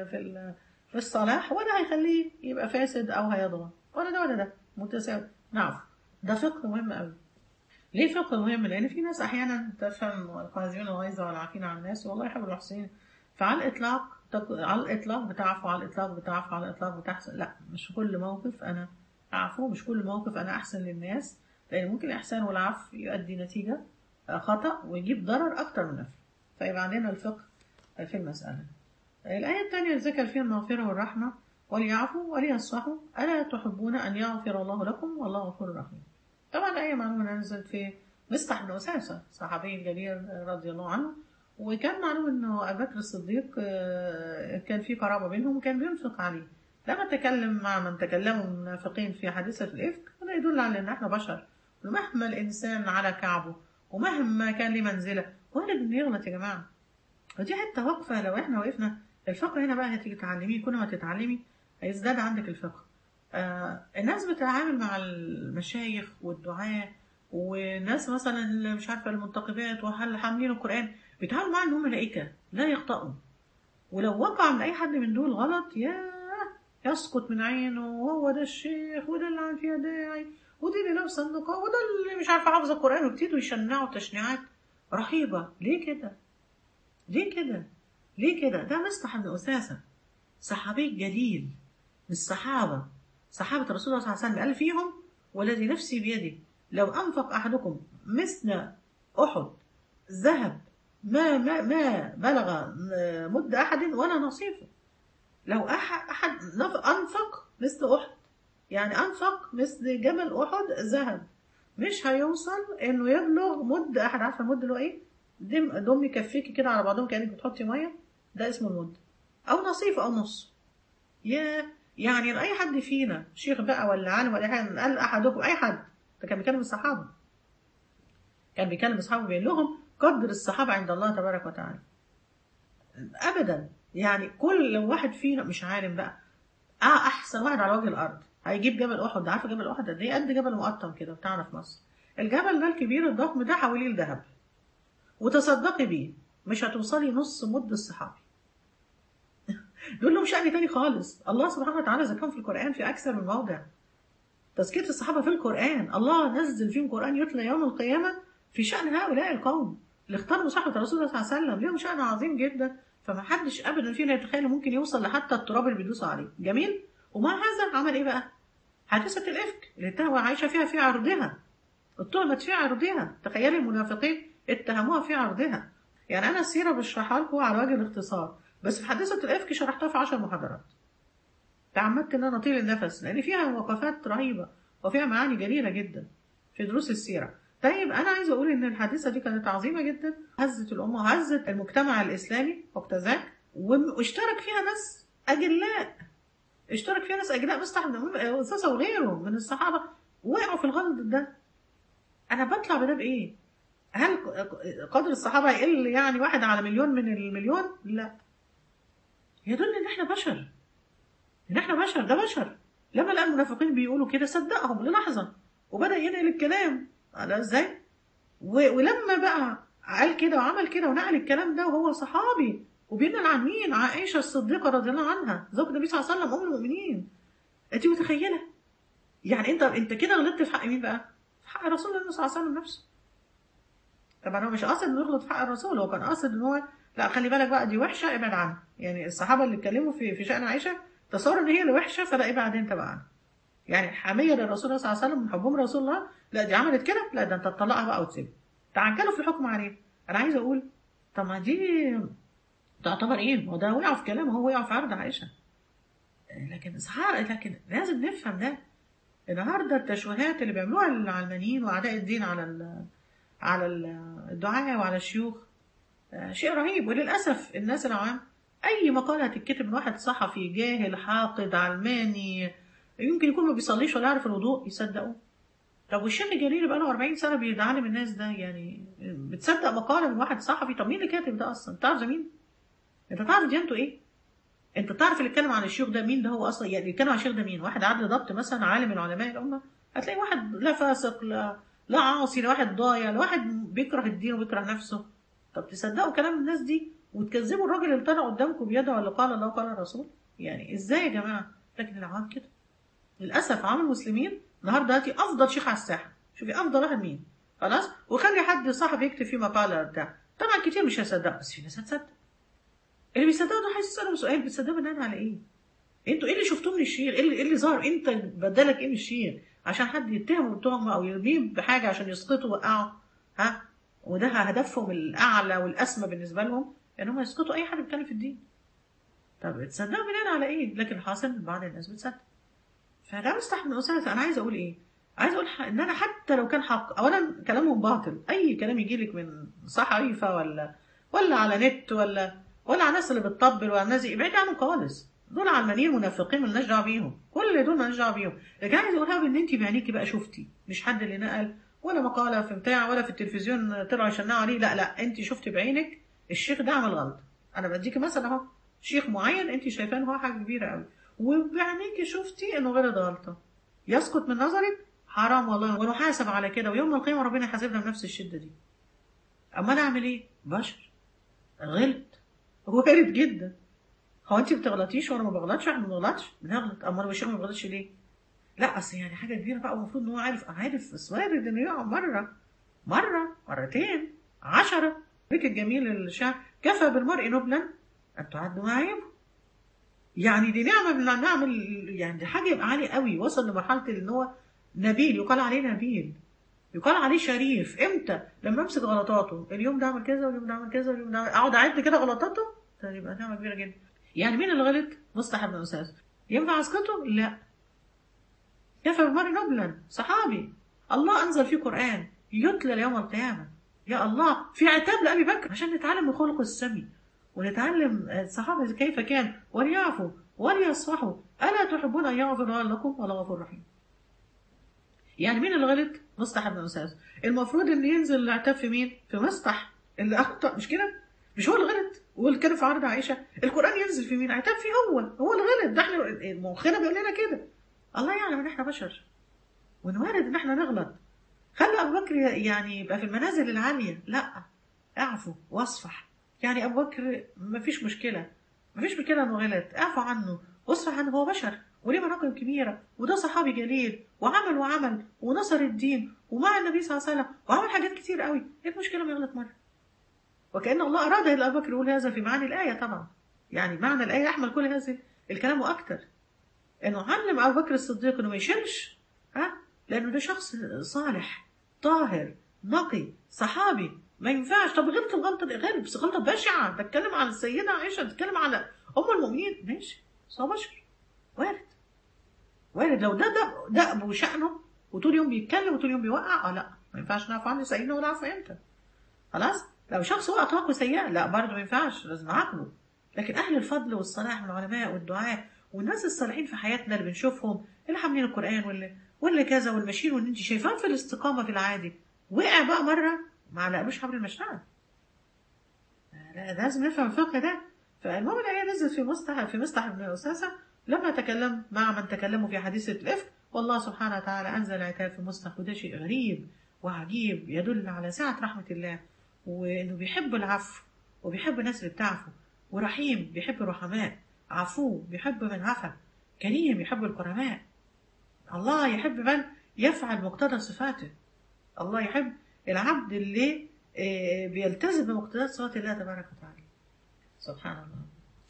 في الصلاح ولا هيخليه يبقى فاسد او هيضغط، ولا ده ولا ده، متساوي. نعفو. ده فقه مهم قوي. ليه فقه مهم؟ لان في ناس احيانا تفهم القاذفين الغيظ والعافين عن الناس والله يحب المحسنين، فعلى الاطلاق على الاطلاق بتعفو، على الاطلاق بتعفو، على الاطلاق بتحسن. لا، مش في كل موقف انا اعفو، مش كل موقف انا احسن للناس، لان ممكن الاحسان والعفو يؤدي نتيجه خطأ ويجيب ضرر اكتر من نفع. فيبقى عندنا الفقه في المسألة. الآية الثانية ذكر فيها المغفرة والرحمة، وليعفوا وليصفحوا ألا تحبون أن يغفر الله لكم والله غفور رحيم. طبعا الآية معلومة نزلت في مصطح بن أساسة، صحابي الجليل رضي الله عنه، وكان معلوم أنه أبو بكر الصديق كان في قرابة بينهم وكان بينفق عليه. لما تكلم مع من تكلموا المنافقين في حادثة الإفك، هذا يدل على أن احنا بشر، ومهما الإنسان على كعبه ومهما كان له منزلة وارد إنه يغلط يا جماعة. ودي حتة وقفة لو احنا وقفنا. الفقه هنا بقى هتيجي تعلميه، كل ما تتعلمي هيزداد عندك الفقه. الناس بتتعامل مع المشايخ والدعاة والناس مثلا اللي مش عارفة المنتقبات وهل حاملين القرآن، بيتعاملوا معاهم انهم ملائكة لا يخطئوا، ولو وقع من أي حد من دول غلط يسقط من عينه، وهو ده الشيخ وده اللي عن فيها داعي ودي اللي لابسه النقاب وده اللي مش عارفة حافظة القرآن، وابتدوا يشنعوا تشنيعات رهيبة. ليه كده؟ ليه كده؟ ليه كده؟ ده مصطح بن أساسة، صحابي جليل من الصحابة، صحابة الرسول صلى الله عليه وسلم، قال فيهم والذي نفسي بيده لو أنفق أحدكم مثل أحد ذهب ما بلغ مد أحد ولا نصيفه. لو أحد أنفق مثل أحد، يعني أنفق مثل جبل أحد ذهب مش هيوصل انه يبلغ مد احد. عارفه المد اللي هو ايه؟ ضمي كفيكي كده على بعضهم كانك بتحطي ميه، ده اسمه المد، او نصيف او نص. يعني اي حد فينا شيخ بقى ولا عالم ولا حاجه قال احدكم، اي حد، ده كان بيكلم الصحابه، كان بيكلم اصحابه بيقول لهم قدر الصحابه عند الله تبارك وتعالى. ابدا. يعني كل واحد فينا مش عالم بقى، احسن واحد على وجه الارض هيجيب جبل احد. عارفه جبل احد قد ايه؟ قد جبل مقطم كده بتاعنا في مصر. الجبل ده الكبير الضخم ده حواليه الذهب، وتصدقي بيه مش هتوصلي نص مد الصحابي. دول لهم شأن تاني خالص. الله سبحانه وتعالى ذكرهم في القرآن في أكثر من موضع. تذكير الصحابة في القرآن، الله نزل فيهم قرآن يتلى يوم القيامة في شأن هؤلاء القوم اللي اختاروا صحبة الرسول صلى الله عليه وسلم. لهم شأن عظيم جدا، فما حدش أبدا فينا يتخيل ممكن يوصل لحتى التراب اللي بيدوسوا عليه. جميل. ومع هذا عمل إيه بقى؟ حادثة الإفك اللي اتهموا عايشة فيها في عرضها، اتهمت في عرضها. تخيلي المنافقين اتهموها في عرضها. يعني أنا السيرة بشرحها لكم على وجه الاختصار، بس في حادثة الإفك شرحتها في 10 محاضرات. تعمدت ان انا اطيل النفس لان فيها وقفات رهيبه وفيها معاني جليله جدا في دروس السيره. طيب انا عايزه اقول ان الحادثه دي كانت عظيمه جدا، هزت الامه وهزت المجتمع الاسلامي وقت ذاك، واشترك فيها ناس اجلاء، اشترك فيها ناس اجلاء مستحب اساسا وغيره من الصحابه وقعوا في الغلط ده. انا بطلع بده بايه؟ هل قدر الصحابه يقل يعني واحد على مليون من المليون؟ لا، يدل ان احنا بشر، ان احنا بشر، ده بشر. لما لقى المنافقين بيقولوا كده صدقهم للحظه وبدا ينقل الكلام على ازاي، ولما بقى قال كده وعمل كده ونقل الكلام ده وهو صحابي وبينقل عن مين؟ عائشه الصديقه رضي الله عنها زوج النبي صلى الله عليه وسلم ام المؤمنين. انت متخيله؟ يعني انت كده غلطت في حق مين بقى؟ في حق رسول الله صلى الله عليه وسلم نفسه. طبعا هو مش قاصد انه يغلط في حق الرسول، هو كان قاصد ان هو لا خلي بالك بقى دي وحشه ابعد عنها. يعني الصحابه اللي اتكلموا في شان عائشه تصوروا ان هي اللي وحشه، فلا ابعد انت بقى عنها. يعني حميه للرسول صلى الله عليه وسلم من حبهم رسول الله، لا دي عملت كده، لا ده انت تطلقها بقى وتسيبها. تعجلوا في الحكم عليه. انا عايزه اقول طب ما دي تعتبر ايه؟ ما ده وقع في كلامه، هو وقع في عرض عائشه. لكن لازم نفهم ده. النهارده التشويهات اللي بيعملوها العلمانيين واعداء الدين على الدعاة وعلى الشيوخ شيء رهيب. وللاسف الناس العوام اي مقاله هتتكتب من واحد صحفي جاهل حاقد علماني يمكن يكون ما بيصليش ولا يعرف الوضوء يصدقوه. طب والشيخ الجليل بقى له 40 سنه بيعلم الناس ده، يعني بتصدق مقاله من واحد صحفي؟ طب مين اللي كاتب ده اصلا؟ تعرف ده مين؟ انت تعرف ديانته ايه؟ انت تعرف اللي اتكلم عن الشيوخ ده مين؟ ده هو اصلا يعني بيتكلم عن الشيخ ده مين؟ واحد عدل ضبط مثلا عالم من علماء الامه؟ هتلاقي واحد لا فاسق لا عاصي، لا واحد ضايع، لا واحد بيكره الدين وبيكره نفسه. طب تصدقوا كلام الناس دي وتكذبوا الراجل اللي طلع قدامكم بيدعو اللي قال الله وقال الرسول؟ يعني ازاي يا جماعه؟ لكن العوام كده للاسف. عوام المسلمين النهارده دلوقتي افضل شيخ على الساحه، شوفي افضل واحد مين، خلاص، وخلي حد صاحب يكتب فيه مقاله بتاع. طبعا كتير مش هيصدق بس في ناس هتصدق. اللي بيصدقوا ده هيسالهم سؤال، بتصدقوا بناء على ايه؟ انتوا ايه اللي شفتوه من الشيخ؟ ايه اللي ظهر؟ انت بدلك ايه من الشيخ عشان حد يتهمه بتهمه او يرميه بحاجه عشان يسقطه ويوقعه؟ ها؟ وده هدفهم الاعلى والاسمى بالنسبه لهم ان هم يسقطوا اي حد بيتكلم في الدين. طب تصدقوا بناء على ايه؟ لكن حاصل بعض الناس بتصدق. فده مستحيل من أسئلة. انا عايزه اقول ايه؟ عايزه اقول ان انا حتى لو كان حق، اولا كلامهم باطل، اي كلام يجي لك من صحيفه ولا على نت ولا على الناس اللي بتطبل ولا الناس دي، ابعدي عنهم خالص. دول علمانيين منافقين مالناش دعوه بيهم، كل دول مالناش دعوه بيهم. لكن عايزه اقولها ان انت بعينيكي بقى شفتي، مش حد اللي نقل ولا مقاله في بتاع ولا في التلفزيون طلعوا يشنعوا عليه، لا انت شفتي بعينك الشيخ ده عمل غلط. انا بديكي مثلا اهو شيخ معين انت شايفاه ان هو حاجه كبيره قوي، وبعينيكي شفتي انه غلط غلطه، يسقط من نظرك؟ حرام والله، ونحاسب على كده، ويوم القيامه ربنا يحاسبنا بنفس الشده دي. اما انا اعمل ايه؟ بشر، غلط، وارد جدا. هو انت بتغلطيش وانا ما بغلطش؟ احنا ما بنغلطش، بنغلط. اما الشيخ ما بيغلطش ليه؟ لا اصل يعني حاجه كبيره بقى المفروض ان هو عارف، بس وارد انه يقع مره مرتين 10. بك الجميل الشعر كفى بالمرء نبلا ان تعد معايبه. يعني دي نعمه من النعم، يعني دي حاجه يبقى عالي قوي، وصل لمرحله ان هو نبيل، يقال عليه نبيل، يقال عليه شريف. امتى؟ لما امسك غلطاته، اليوم ده عمل كذا واليوم ده عمل كذا واليوم ده اقعد اعد كده غلطاته، ده يبقى نعمه كبيره جدا. يعني مين اللي غلط؟ مصطفى بن أساس. ينفع اسكته؟ لا. كفى بالمرء نبلا، صحابي الله أنزل فيه قرآن يتلى ليوم القيامة. يا الله، في عتاب لأبي بكر عشان نتعلم من خلقه السمي، ونتعلم الصحابة كيف كان، وليعفوا وليصفحوا ألا تحبون أن يغفر الله لكم ولا غفور رحيم. يعني مين اللي غلط؟ مصطح بن أساس. المفروض إن ينزل العتاب في مين؟ في مصطح اللي أخطأ، مش كده؟ مش هو اللي غلط واللي كان في عرض عائشة؟ القرآن ينزل في مين؟ عتاب فيه هو اللي غلط. ده احنا مخنا بيقول لنا كده. الله يعلم إن احنا بشر ونوارد إن احنا نغلط. خلى أبو بكر يعني يبقى في المنازل العالية، لا، اعفو واصفح. يعني أبو بكر مفيش مشكلة، مفيش مشكلة إنه غلط، اعفو عنه واصفح عنه، هو بشر وليه مناقب كبيرة، وده صحابي جليل وعمل ونصر الدين ومع النبي صلى الله عليه وسلم وعمل حاجات كتير قوي. ايه المشكلة ما يغلط مرة؟ وكأن الله أراد أن أبو بكر يقول هذا في معاني الآية طبعا. يعني معنى الآية يحمل كل هذا الكلام وأكثر، إنه علم أبو بكر الصديق إنه ما يشيلش، لأنه ده شخص صالح طاهر نقي صحابي، ما ينفعش. طب غلط الغلطة دي غلط، بس غلطة بشعة، تتكلم عن السيدة عائشة، تتكلم على أم المؤمنين، ماشي، بس هو بشر، وارد. لو ده أبو شأنه وطول يوم بيتكلم وطول يوم بيوقع، لا، ما ينفعش نعرف عنه سيدنا ولا عارفه امتى. خلاص. لو شخص هو أخلاقه سيئة، لا برضه ما ينفعش، لازم نعاقبه. لكن أهل الفضل والصلاح من العلماء والدعاء والناس الصالحين في حياتنا اللي بنشوفهم، اللي حاملين القرآن واللي كذا والماشيين، واللي انت شايفاهم في الاستقامة في العادي، وقع بقى مرة ما علقلوش حبل المشنقة. لا، لازم نفهم الفقه ده. فالمهم الآية نزلت في مصطح بن أساسة لما تكلم مع من تكلموا في حديث الإفك، والله سبحانه وتعالى أنزل عتاب في مصطح، وده شيء غريب وعجيب يدل على سعة رحمة الله، وإنه بيحب العفو وبيحب الناس اللي بتعفو، ورحيم بيحب الرحماء، عفو بيحب من عفا، كريم يحب الكرماء. الله يحب من يفعل مقتضى صفاته. الله يحب العبد اللي بيلتزم بمقتضى صفات الله تبارك وتعالى. سبحان الله.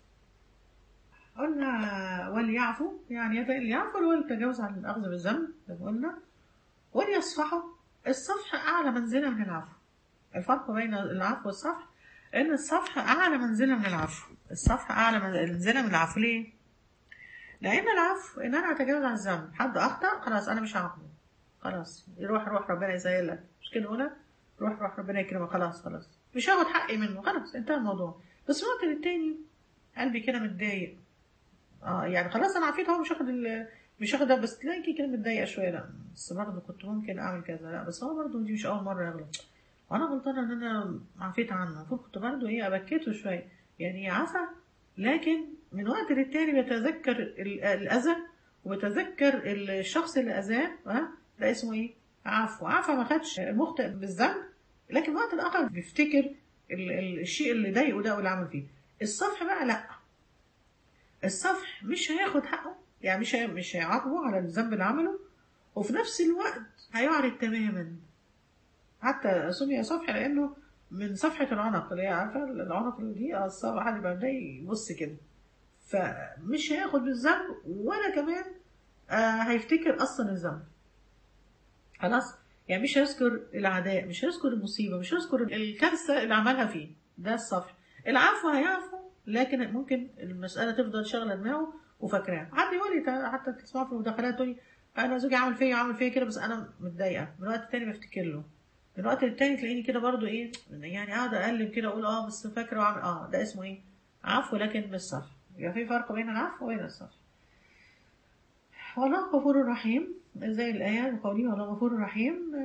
قلنا وليعفو، يعني يعفو والتجاوز عن الأخذ بالذنب زي ما قلنا، وليصفحوا. الصفح أعلى منزلة من العفو. الفرق بين العفو والصفح إن الصفح أعلى منزلة من العفو. الصفح أعلى منزلة من العفو. ليه؟ لأن العفو إن أنا أتجاوز عن الذنب، حد أخطأ خلاص أنا مش هعاقبه، خلاص يروح ربنا يسهل لك، مش كده ولا؟ روح ربنا يكرمك، خلاص مش هاخد حقي منه، خلاص انتهى الموضوع. بس في الوقت التاني قلبي كده متضايق، يعني خلاص انا عفيت، هو مش هاخد ده، بس تلاقي كده متضايقه شويه، لا بس برضه كنت ممكن اعمل كذا، لا بس هو برضه دي مش اول مره يغلط، وانا غلطانه ان انا عفيت عنه، المفروض كنت برضه ابكته شويه، يعني عفا، لكن من وقت للتاني بيتذكر الاذى وبيتذكر الشخص اللي اذاه، ده اسمه ايه؟ عفا ما خدش مخطئ بالذنب، لكن وقت الاخر بيفتكر الشيء اللي ضايقه ده واللي عمل فيه. الصفح بقى لا، الصفح مش هياخد حقه، يعني مش هيعاقبه على الذنب اللي عمله، وفي نفس الوقت هيعرض تماما. حتى سمي صفح لانه من صفحة العنق، اللي هي عارفة العنق اللي دي الصفحة حد يبقى يبص كده، فمش هياخد بالذنب ولا كمان هيفتكر اصلا الذنب. خلاص، يعني مش هيذكر العداء، مش هيذكر المصيبة، مش هيذكر الكارثة اللي عملها فيه. ده الصفح. العفو هيعفو، لكن ممكن المسألة تفضل شغلة دماغه وفاكراها. حد يقول لي حتى تسمع في المداخلات تقول لي انا زوجي عمل فيا كده، بس انا متضايقه، من وقت تاني بفتكر له، من وقت للتاني تلاقيني كده برضو يعني قاعده اقلب كده اقول بس فاكره وعمل ده اسمه ايه؟ عفو، لكن مش صفح. يبقى في فرق بين العفو وبين الصفح. والله غفور رحيم، زي الآية بقوله والله غفور رحيم.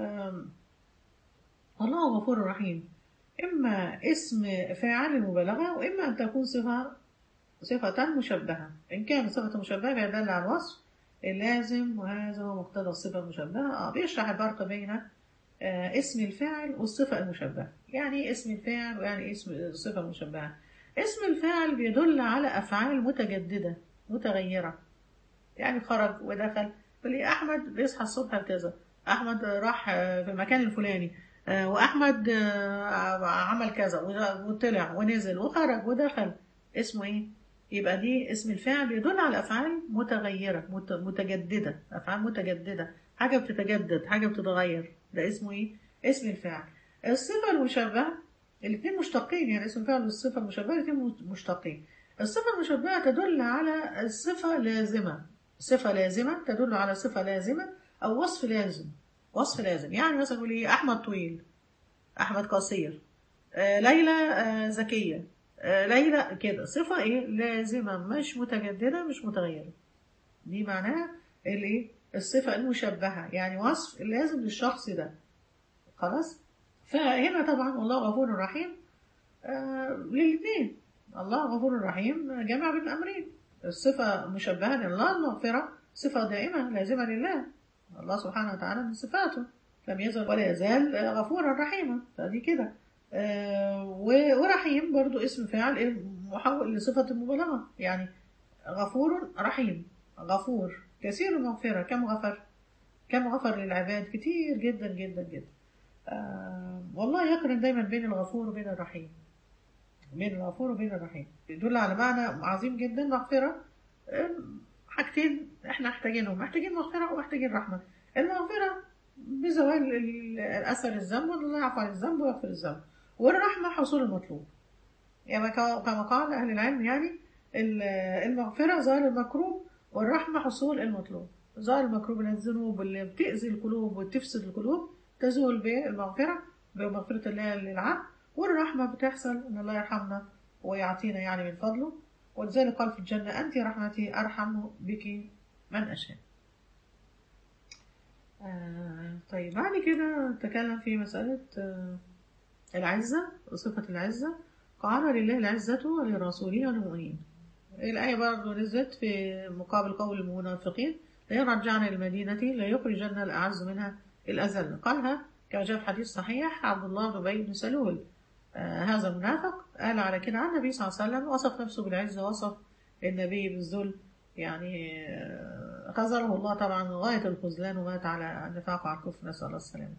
الله غفور رحيم إما اسم فاعل المبالغة، وإما أن تكون صفة مشبهة. إن كان صفة مشبهة بيدل على الوصف اللازم، وهذا هو مقتضى الصفة المشبهة. بيشرح الفرق بين اسم الفاعل والصفة المشبهة. يعني اسم الفاعل ويعني اسم الصفة المشبهة. اسم الفاعل بيدل على أفعال متجددة متغيرة، يعني خرج ودخل، فلي أحمد بيصحى الصبح كذا، أحمد راح في المكان الفلاني، وأحمد عمل كذا وطلع ونزل وخرج ودخل، اسمه إيه؟ يبقى دي اسم الفاعل بيدل على أفعال متغيرة متجددة، أفعال متجددة، حاجة بتتجدد، حاجة بتتغير، ده اسمه إيه؟ اسم الفاعل. الصفة المشبهة الاثنين مشتقين، يعني اسم الفاعل والصفة المشبهة الاثنين مشتقين. الصفة المشبهة تدل على الصفة لازمة، صفة لازمة تدل على صفة لازمة أو وصف لازم. وصف لازم. يعني مثلا نقول ايه، احمد طويل، احمد قصير، ليلى ذكيه، ليلى كده. صفه ايه، لازمه مش متجدده مش متغيره. دي معناها الايه، الصفه المشبهه، يعني وصف لازم للشخص ده. خلاص. فهنا طبعا الله غفور رحيم للاثنين. الله غفور رحيم جمع بين الامرين. الصفه مشبهه لله، المغفره صفه دائمه لازمه لله. الله سبحانه وتعالى من صفاته لم يزل ولا يزال غفورا رحيما. فدي كده. ورحيم برضو اسم فاعل محول لصفة المبالغة. يعني غفور رحيم. غفور كثير المغفرة. كم غفر للعباد كتير جدا جدا جدا. والله يقرن دايما بين الغفور وبين الرحيم. بين الغفور وبين الرحيم يدل على معنى عظيم جدا. مغفرة حاجتين احنا محتاجينهم، محتاجين مغفرة ومحتاجين رحمة. المغفرة بزوال أثر الذنب، وأن الله يعفو عن الذنب ويغفر الذنب. والرحمة حصول المطلوب. يعني كما قال أهل العلم، يعني المغفرة زوال المكروب، والرحمة حصول المطلوب. زوال المكروب من الذنوب اللي بتأذي القلوب وتفسد القلوب تزول بالمغفرة، بمغفرة الله للعبد. والرحمة بتحصل إن الله يرحمنا ويعطينا يعني من فضله. ولذلك قال في الجنة أنت رحمتي أرحم بك من أشاء. طيب بعد كده نتكلم في مسألة العزة وصفة العزة. قال لله العزة ولرسوله وللمؤمنين. الآية برضه نزلت في مقابل قول المنافقين لا يرجعن المدينة لا يخرجن الأعز منها الأذل. قالها كما جاء في حديث صحيح عبد الله بن أبي بن سلول. هذا المنافق قال على كده عن النبي صلى الله عليه وسلم، وصف نفسه بالعزة، وصف النبي بالذل. يعني خذله الله طبعا غاية الخذلان، ومات على النفاق وعلى الكفر، نسأل الله السلامة.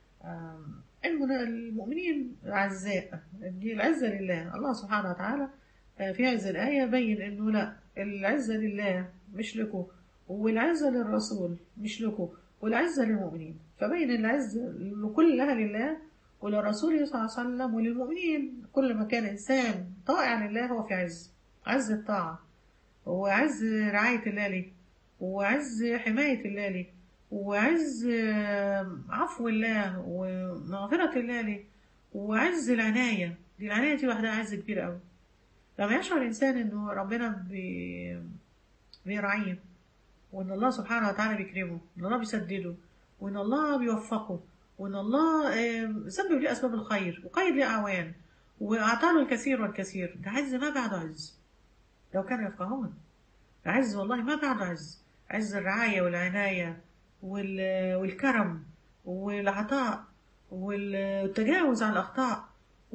المؤمنين أعزاء، دي العزة لله. الله سبحانه وتعالى في هذه الآية بين إنه لا، العزة لله مش لكم، والعزة للرسول مش لكم، والعزة للمؤمنين. فبين العزة كلها لله وللرسول صلى الله عليه وسلم وللمؤمنين. كل ما كان إنسان طائع لله هو في عز الطاعة، وعز رعاية الله ليه، وعز حماية الله ليه، وعز عفو الله ومغفرة الله ليه، وعز العناية. دي العناية دي وحدها عز كبير قوي. لما يشعر الإنسان إنه ربنا بيرعيه، وإن الله سبحانه وتعالى بيكرمه، وإن الله بيسدده، وإن الله بيوفقه، وإن الله سبب له أسباب الخير وقيد له أعوان وأعطاله الكثير والكثير، ده عز ما بعده عز. لو كانوا يفقهون، عز والله ما بعده عز. عز الرعاية والعناية والكرم والعطاء والتجاوز عن الأخطاء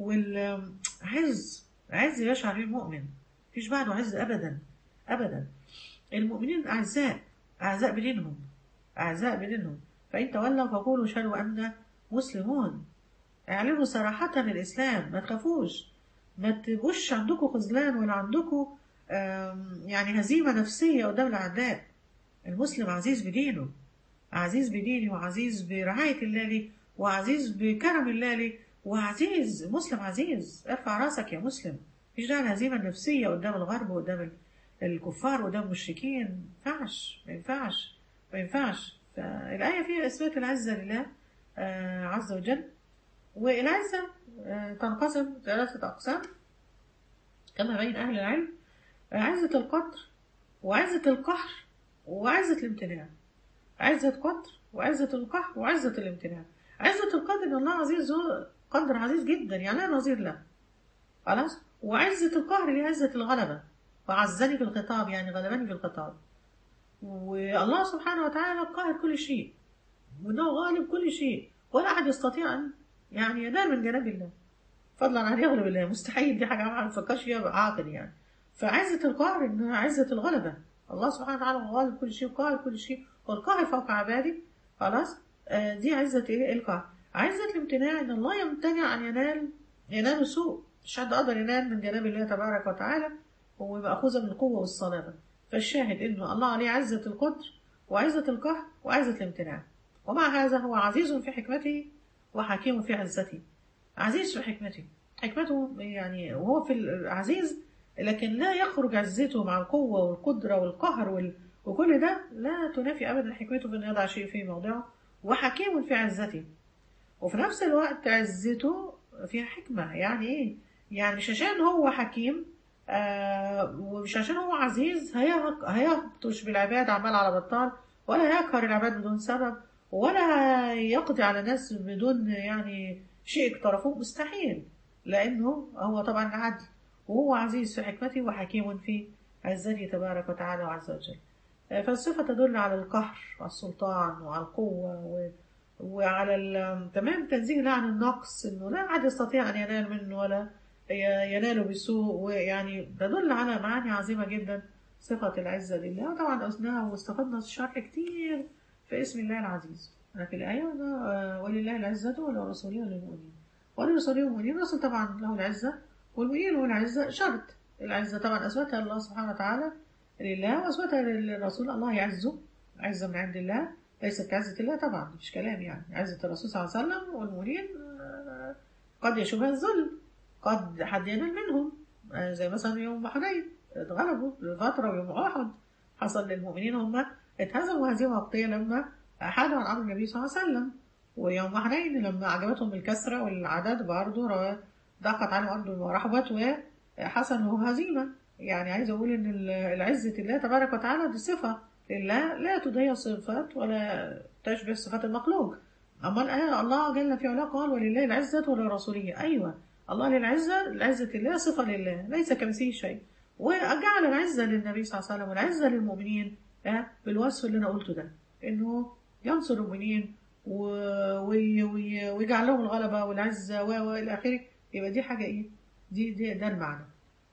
عز يشعر به المؤمن. مفيش بعده عز أبدا أبدا. المؤمنين أعزاء بدينهم، أعزاء بدينهم. فإن تولوا فقولوا اشهدوا أننا مسلمون. اعلنوا صراحة الإسلام، ما تخافوش، ما تبقوش عندكم خذلان ولا عندكم يعني هزيمة نفسية قدام الأعداء. المسلم عزيز بدينه، عزيز بدينه، وعزيز برعاية الله لي، وعزيز بكرم الله لي، وعزيز مسلم عزيز. ارفع راسك يا مسلم. مفيش داعي الهزيمة النفسية قدام الغرب وقدام الكفار وقدام المشركين. ما ينفعش. فالآية فيها إثبات العزة لله عز وجل. والعزة تنقسم 3 أقسام كما بين أهل العلم: عزة القدر، وعزة القهر، وعزة الامتناع. عزة قدر وعزة القهر وعزة الامتناع. عزة القدر إن الله عزيز، قدر عزيز جدا يعني لا نظير له. خلاص. وعزة القهر هي عزة الغلبة، وعزني في الخطاب يعني غلبني في الخطاب. والله سبحانه وتعالى قاهر كل شيء، وإنه غالب كل شيء، ولا أحد يستطيع أن يعني ينال من جناب الله فضلا عن يغلب الله. مستحيل، دي حاجة ما نفكرش فيها عاقل يعني. فعزة القهر إنها عزة الغلبة. الله سبحانه وتعالى غالب كل شيء وقاهر كل شيء والقاهر فوق عباده. خلاص. دي عزة القهر. عزة الامتناع إن الله يمتنع أن ينال سوء. مش حد قدر ينال من جناب الله تبارك وتعالى، ومأخوذة من القوة والصلابة. فالشاهد إنه الله عليه عزة القدر وعزة القهر وعزة الامتناع. ومع هذا هو عزيز في حكمته وحكيم في عزته. عزيز في حكمته يعني، وهو في العزيز، لكن لا يخرج عزته مع القوة والقدرة والقهر وكل ده لا تنافي أبدا حكمته في أن يضع شيء في موضعه وحكيم في عزته. وفي نفس الوقت عزته فيها حكمة. يعني ايه؟ يعني مش عشان هو حكيم ومش عشان هو عزيز هيبطش بالعباد عمال على بطال، ولا يقهر العباد بدون سبب، ولا يقضي على ناس بدون يعني شيء اقترفوه. مستحيل، لأنه هو طبعا عدل، وهو عزيز في حكمته وحكيم في عزته تبارك وتعالى وعز وجل. فالصفة تدل على القهر والسلطان وعلى القوة وعلى تمام تنزيه الله عن النقص، انه لا احد يستطيع ان ينال منه ولا ينال بسوء. ويعني تدل على معاني عظيمة جدا صفة العزة لله. طبعا قلناها واستفدنا الشرح كتير في اسم الله العزيز. أنا في الآية ولله العزة ولرسوله وللمؤمنين. ولرسوله والمؤمنين، الرسول طبعا له العزة، والمؤمنين له العزة. شرط العزة طبعا أثبتها الله سبحانه وتعالى لله، وأثبتها للرسول. الله يعزه عزة من عند الله، ليست كعزة الله طبعا، مفيش كلام. يعني عزة الرسول صلى الله عليه وسلم والمؤمنين قد يشبه الذل، قد حد ينال منهم. زي مثلا يوم حنين اتغلبوا لفترة، ويوم أحد حصل للمؤمنين هم اتهزموا هزيمة وقتية لما حادوا عن أمر النبي صلى الله عليه وسلم. ويوم حنين لما عجبتهم الكثرة والعدد برضه ضاقت عليهم أرض ورحبت وحصلوا هزيمة. يعني عايز أقول إن العزة الله تبارك وتعالى دي صفة لله لا تضيع صفات ولا تشبه صفات المخلوق. أما الآية الله جل في علاه قال ولله العزة ولرسوله. أيوة، الله للعزة، العزة الله صفة لله ليس كمثله شيء. وجعل العزة للنبي صلى الله عليه وسلم والعزة للمؤمنين بالوصف اللي أنا قلته ده، إنه ينصر المؤمنين ويجعل لهم الغلبة والعزة وإلى آخره. يبقى دي حاجة إيه؟ ده المعنى.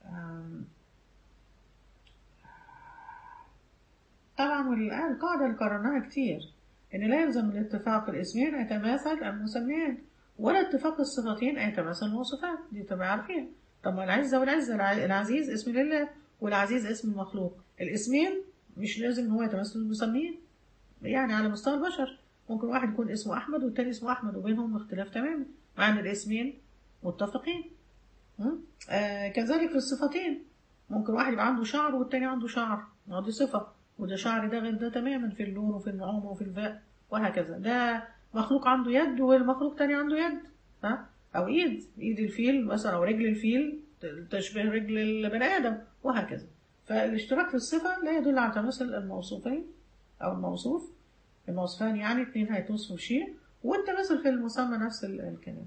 طبعا القاعدة اللي قررناها كتير إن لا يلزم الاتفاق الاسمين أن يتماثل المسميان، ولا اتفاق الصفتين أن يتماثل الوصفات. دي تبقى عارفين. طب ما العزة والعزة، العزيز اسم لله والعزيز اسم المخلوق. الاسمين مش لازم إن هو يتماثل المسميين. يعني على مستوى البشر ممكن واحد يكون اسمه أحمد والتاني اسمه أحمد، وبينهم اختلاف تماما مع إن الاسمين متفقين. كذلك في الصفتين، ممكن واحد يبقى عنده شعر والتاني عنده شعر، دي صفة، وده شعر ده غير ده تماما في اللون وفي النعومة وفي الفاء وهكذا. ده مخلوق عنده يد والمخلوق تاني عنده يد، أو إيد الفيل مثلا، أو رجل الفيل تشبه رجل البني آدم وهكذا. فالاشتراك في الصفة لا يدل على تماثل الموصوفين أو الموصوفان، يعني اتنين هيتوصفوا شيء، والتماثل في المسمى نفس الكلام.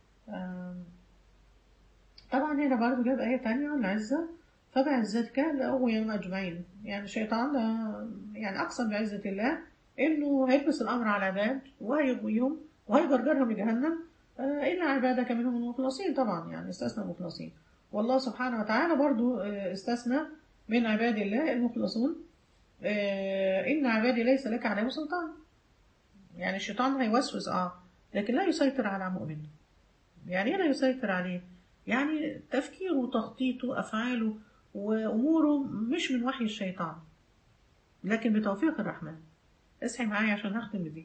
طبعا هنا برضه جاب آية تانية العزة فبعزتك لأغويهم أجمعين. يعني الشيطان يعني أقسم بعزة الله إنه هيلبس الأمر على العباد وهيغويهم وهيجرجرهم لجهنم إلا عبادك منهم المخلصين. طبعا يعني استثنى المخلصين، والله سبحانه وتعالى برضه استثنى من عباد الله المخلصون. إن عبادي ليس لك عليهم سلطان. يعني الشيطان هيوسوس لكن لا يسيطر على مؤمن. يعني لا يسيطر عليه، يعني تفكيره وتخطيطه وأفعاله وأموره مش من وحي الشيطان، لكن بتوفيق الرحمن. اصحي معايا عشان هختم بدي.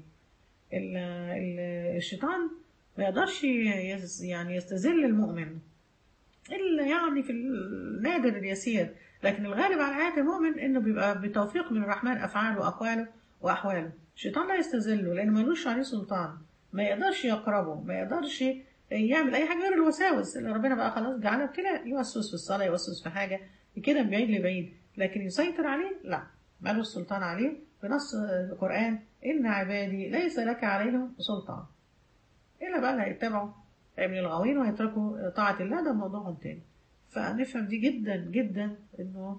الشيطان ما يقدرش يعني يستذل المؤمن إلا يعني في النادر اليسير، لكن الغالب على حياة المؤمن إنه بيبقى بتوفيق من الرحمن أفعاله وأقواله وأحواله. الشيطان لا يستذله لأنه ملوش عليه سلطان، ما يقدرش يقربه، ما يقدرش يعمل أي حاجة غير الوساوس اللي ربنا بقى خلاص جعلها ابتلاء. يوسوس في الصلاة، يوسوس في حاجة كده من بعيد لبعيد، لكن يسيطر عليه لا، مالوش سلطان عليه. بنص القرآن إن عبادي ليس لك عليهم سلطان، إلا بقى اللي هيتبعوا من الغاوين ويتركوا طاعة الله، ده موضوع تاني. فنفهم دي جدا جدا إنه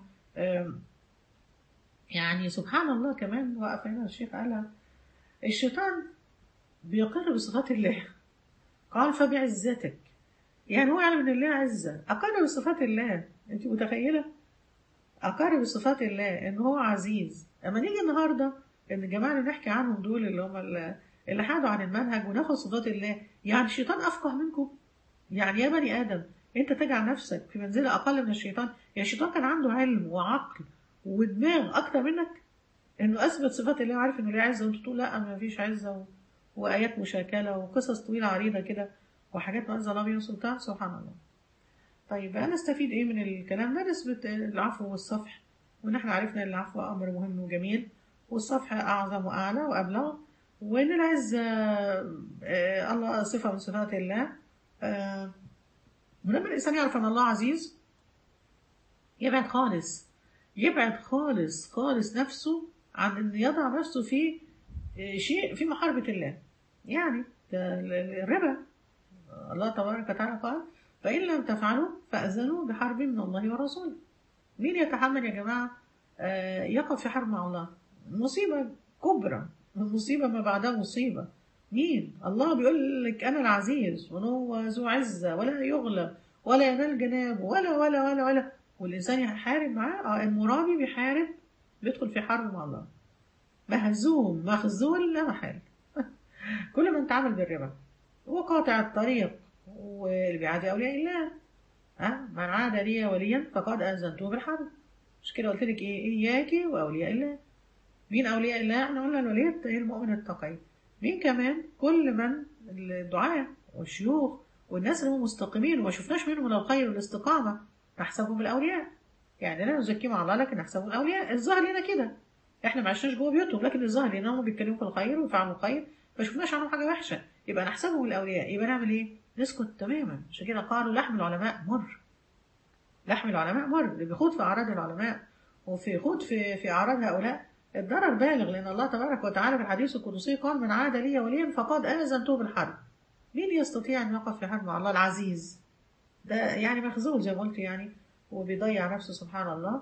يعني سبحان الله. كمان وقف هنا الشيخ قال الشيطان بيقر بصفات الله، قال فبعزتك. يعني هو يعلم ان الله عزة، اقر بصفات الله. انت متخيله؟ اقر بصفات الله ان هو عزيز. اما نيجي النهارده ان الجماعه اللي نحكي عنهم دول اللي هم اللي حادوا عن المنهج وناخد صفات الله، يعني الشيطان افقه منكم. يعني يا بني ادم انت تجعل نفسك في منزله اقل من الشيطان؟ يعني الشيطان كان عنده علم وعقل ودماغ اكتر منك، انه اثبت صفات الله وعارف انه ليه عزه، وانت تقول لا ما فيش عزه وايات مشاكله وقصص طويله عريضه كده وحاجات ما انزل الله بها سلطان. سبحان الله. طيب انا استفيد ايه من الكلام ده؟ نثبت العفو والصفح، وان احنا عرفنا ان العفو امر مهم وجميل، والصفح اعظم واعلى وابلغ. وإن العزة الله صفة من صفات الله. آه، ولما الإنسان يعرف أن الله عزيز يبعد خالص، يبعد خالص خالص نفسه عن أن يضع نفسه في شيء في محاربة الله. يعني الربا، الله تبارك وتعالى قال: فإن لم تفعلوا فأذنوا بحرب من الله ورسوله. مين يتحمل يا جماعة يقف في حرب مع الله؟ مصيبة كبرى، مصيبة ما بعدها مصيبة. مين؟ الله بيقول لك أنا العزيز وهو ذو عزة ولا يغلب ولا ينال جنابه ولا والإنسان يحارب معاه. المرابي بيحارب، بيدخل في حرب مع الله، مهزوم مخزول لا محال. كل من تعامل بالربا وقاطع الطريق واللي بيعادي أولياء الله، من عاد لي وليا فقد آذنته بالحرب. مش كده قلت لك إيه؟ إياكي وأولياء الله. مين أولياء الله؟ احنا قلنا الولي المؤمن التقي. مين كمان؟ كل من الدعاة والشيوخ والناس اللي هم مستقيمين وما شفناش منهم إلا الخير والاستقامة نحسبهم الأولياء. يعني لا نزكيهم على الله لكن نحسبهم الأولياء. الظاهر لنا كده، احنا ما عشناش جوه بيوتهم، لكن الظاهر لنا هم بيتكلموا في الخير ويفعلوا الخير، ما شفناش عنهم حاجة وحشة، يبقى نحسبهم الأولياء. يبقى نعمل إيه؟ نسكت تماما. عشان كده قالوا لحم العلماء مر، لحم العلماء مر. اللي بيخوض في أعراض العلماء وفي خوض في أعراض هؤلاء الضرر بالغ، لأن الله تبارك وتعالى في الحديث القدسي قال: من عاد لي وليا فقد آذنته بالحرب. مين يستطيع أن يقف في حرب مع الله العزيز؟ ده يعني مخزول زي ما قلت يعني، وبيضيع نفسه سبحان الله.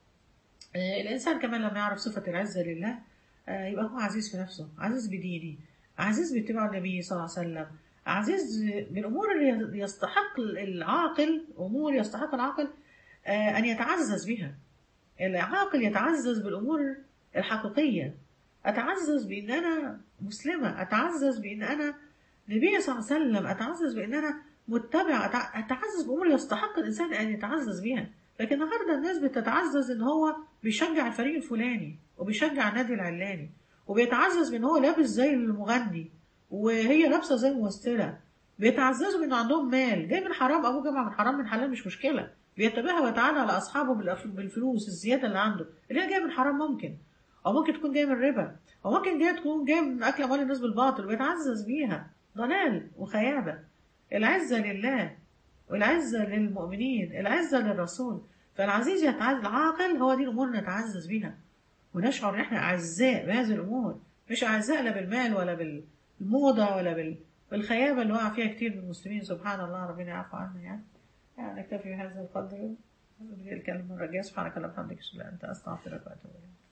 الإنسان كمان لما يعرف صفة العزة لله يبقى هو عزيز في نفسه، عزيز بدينه، عزيز باتباع النبي صلى الله عليه وسلم، عزيز بالأمور اللي يستحق العاقل، أمور يستحق العاقل أن يتعزز بها. العاقل يتعزز بالأمور الحقيقية. أتعزز بأن أنا مسلمة، أتعزز بأن أنا نبي صلى الله عليه وسلم، أتعزز بأن أنا متبع، أتعزز بأمور يستحق الإنسان أن يتعزز بها. لكن النهارده الناس بتتعزز إن هو بيشجع الفريق الفلاني وبيشجع النادي العلاني، وبيتعزز بأن هو لابس زي المغني وهي لابسة زي الممثلة. بيتعززوا بأن عندهم مال جاي من حرام، أبوه جمع من حرام من حلال مش مشكلة، بيتباهى ويتعالى على أصحابه بالفلوس الزيادة اللي عنده، اللي هي جاية من حرام ممكن، أو ممكن تكون جاية من ربا، أو ممكن تكون جاية من أكل أموال الناس بالباطل، ويتعزز بيها. ضلال وخيابة. العزة لله، والعزة للمؤمنين، العزة للرسول. فالعزيز يتعزز، العاقل هو دي الأمور نتعزز بيها ونشعر إن إحنا أعزاء بهذه الأمور، مش أعزاء لا بالمال ولا بالموضة ولا بالخيابة اللي وقع فيها كتير من المسلمين. سبحان الله، ربنا يعفو عنا يعني. نكتفي بهذا القدر. الكلمة المرة الجاية. سبحانك اللهم وبحمدك أشهد أن لا إله إلا أنت أستغفرك وأتوب إليك.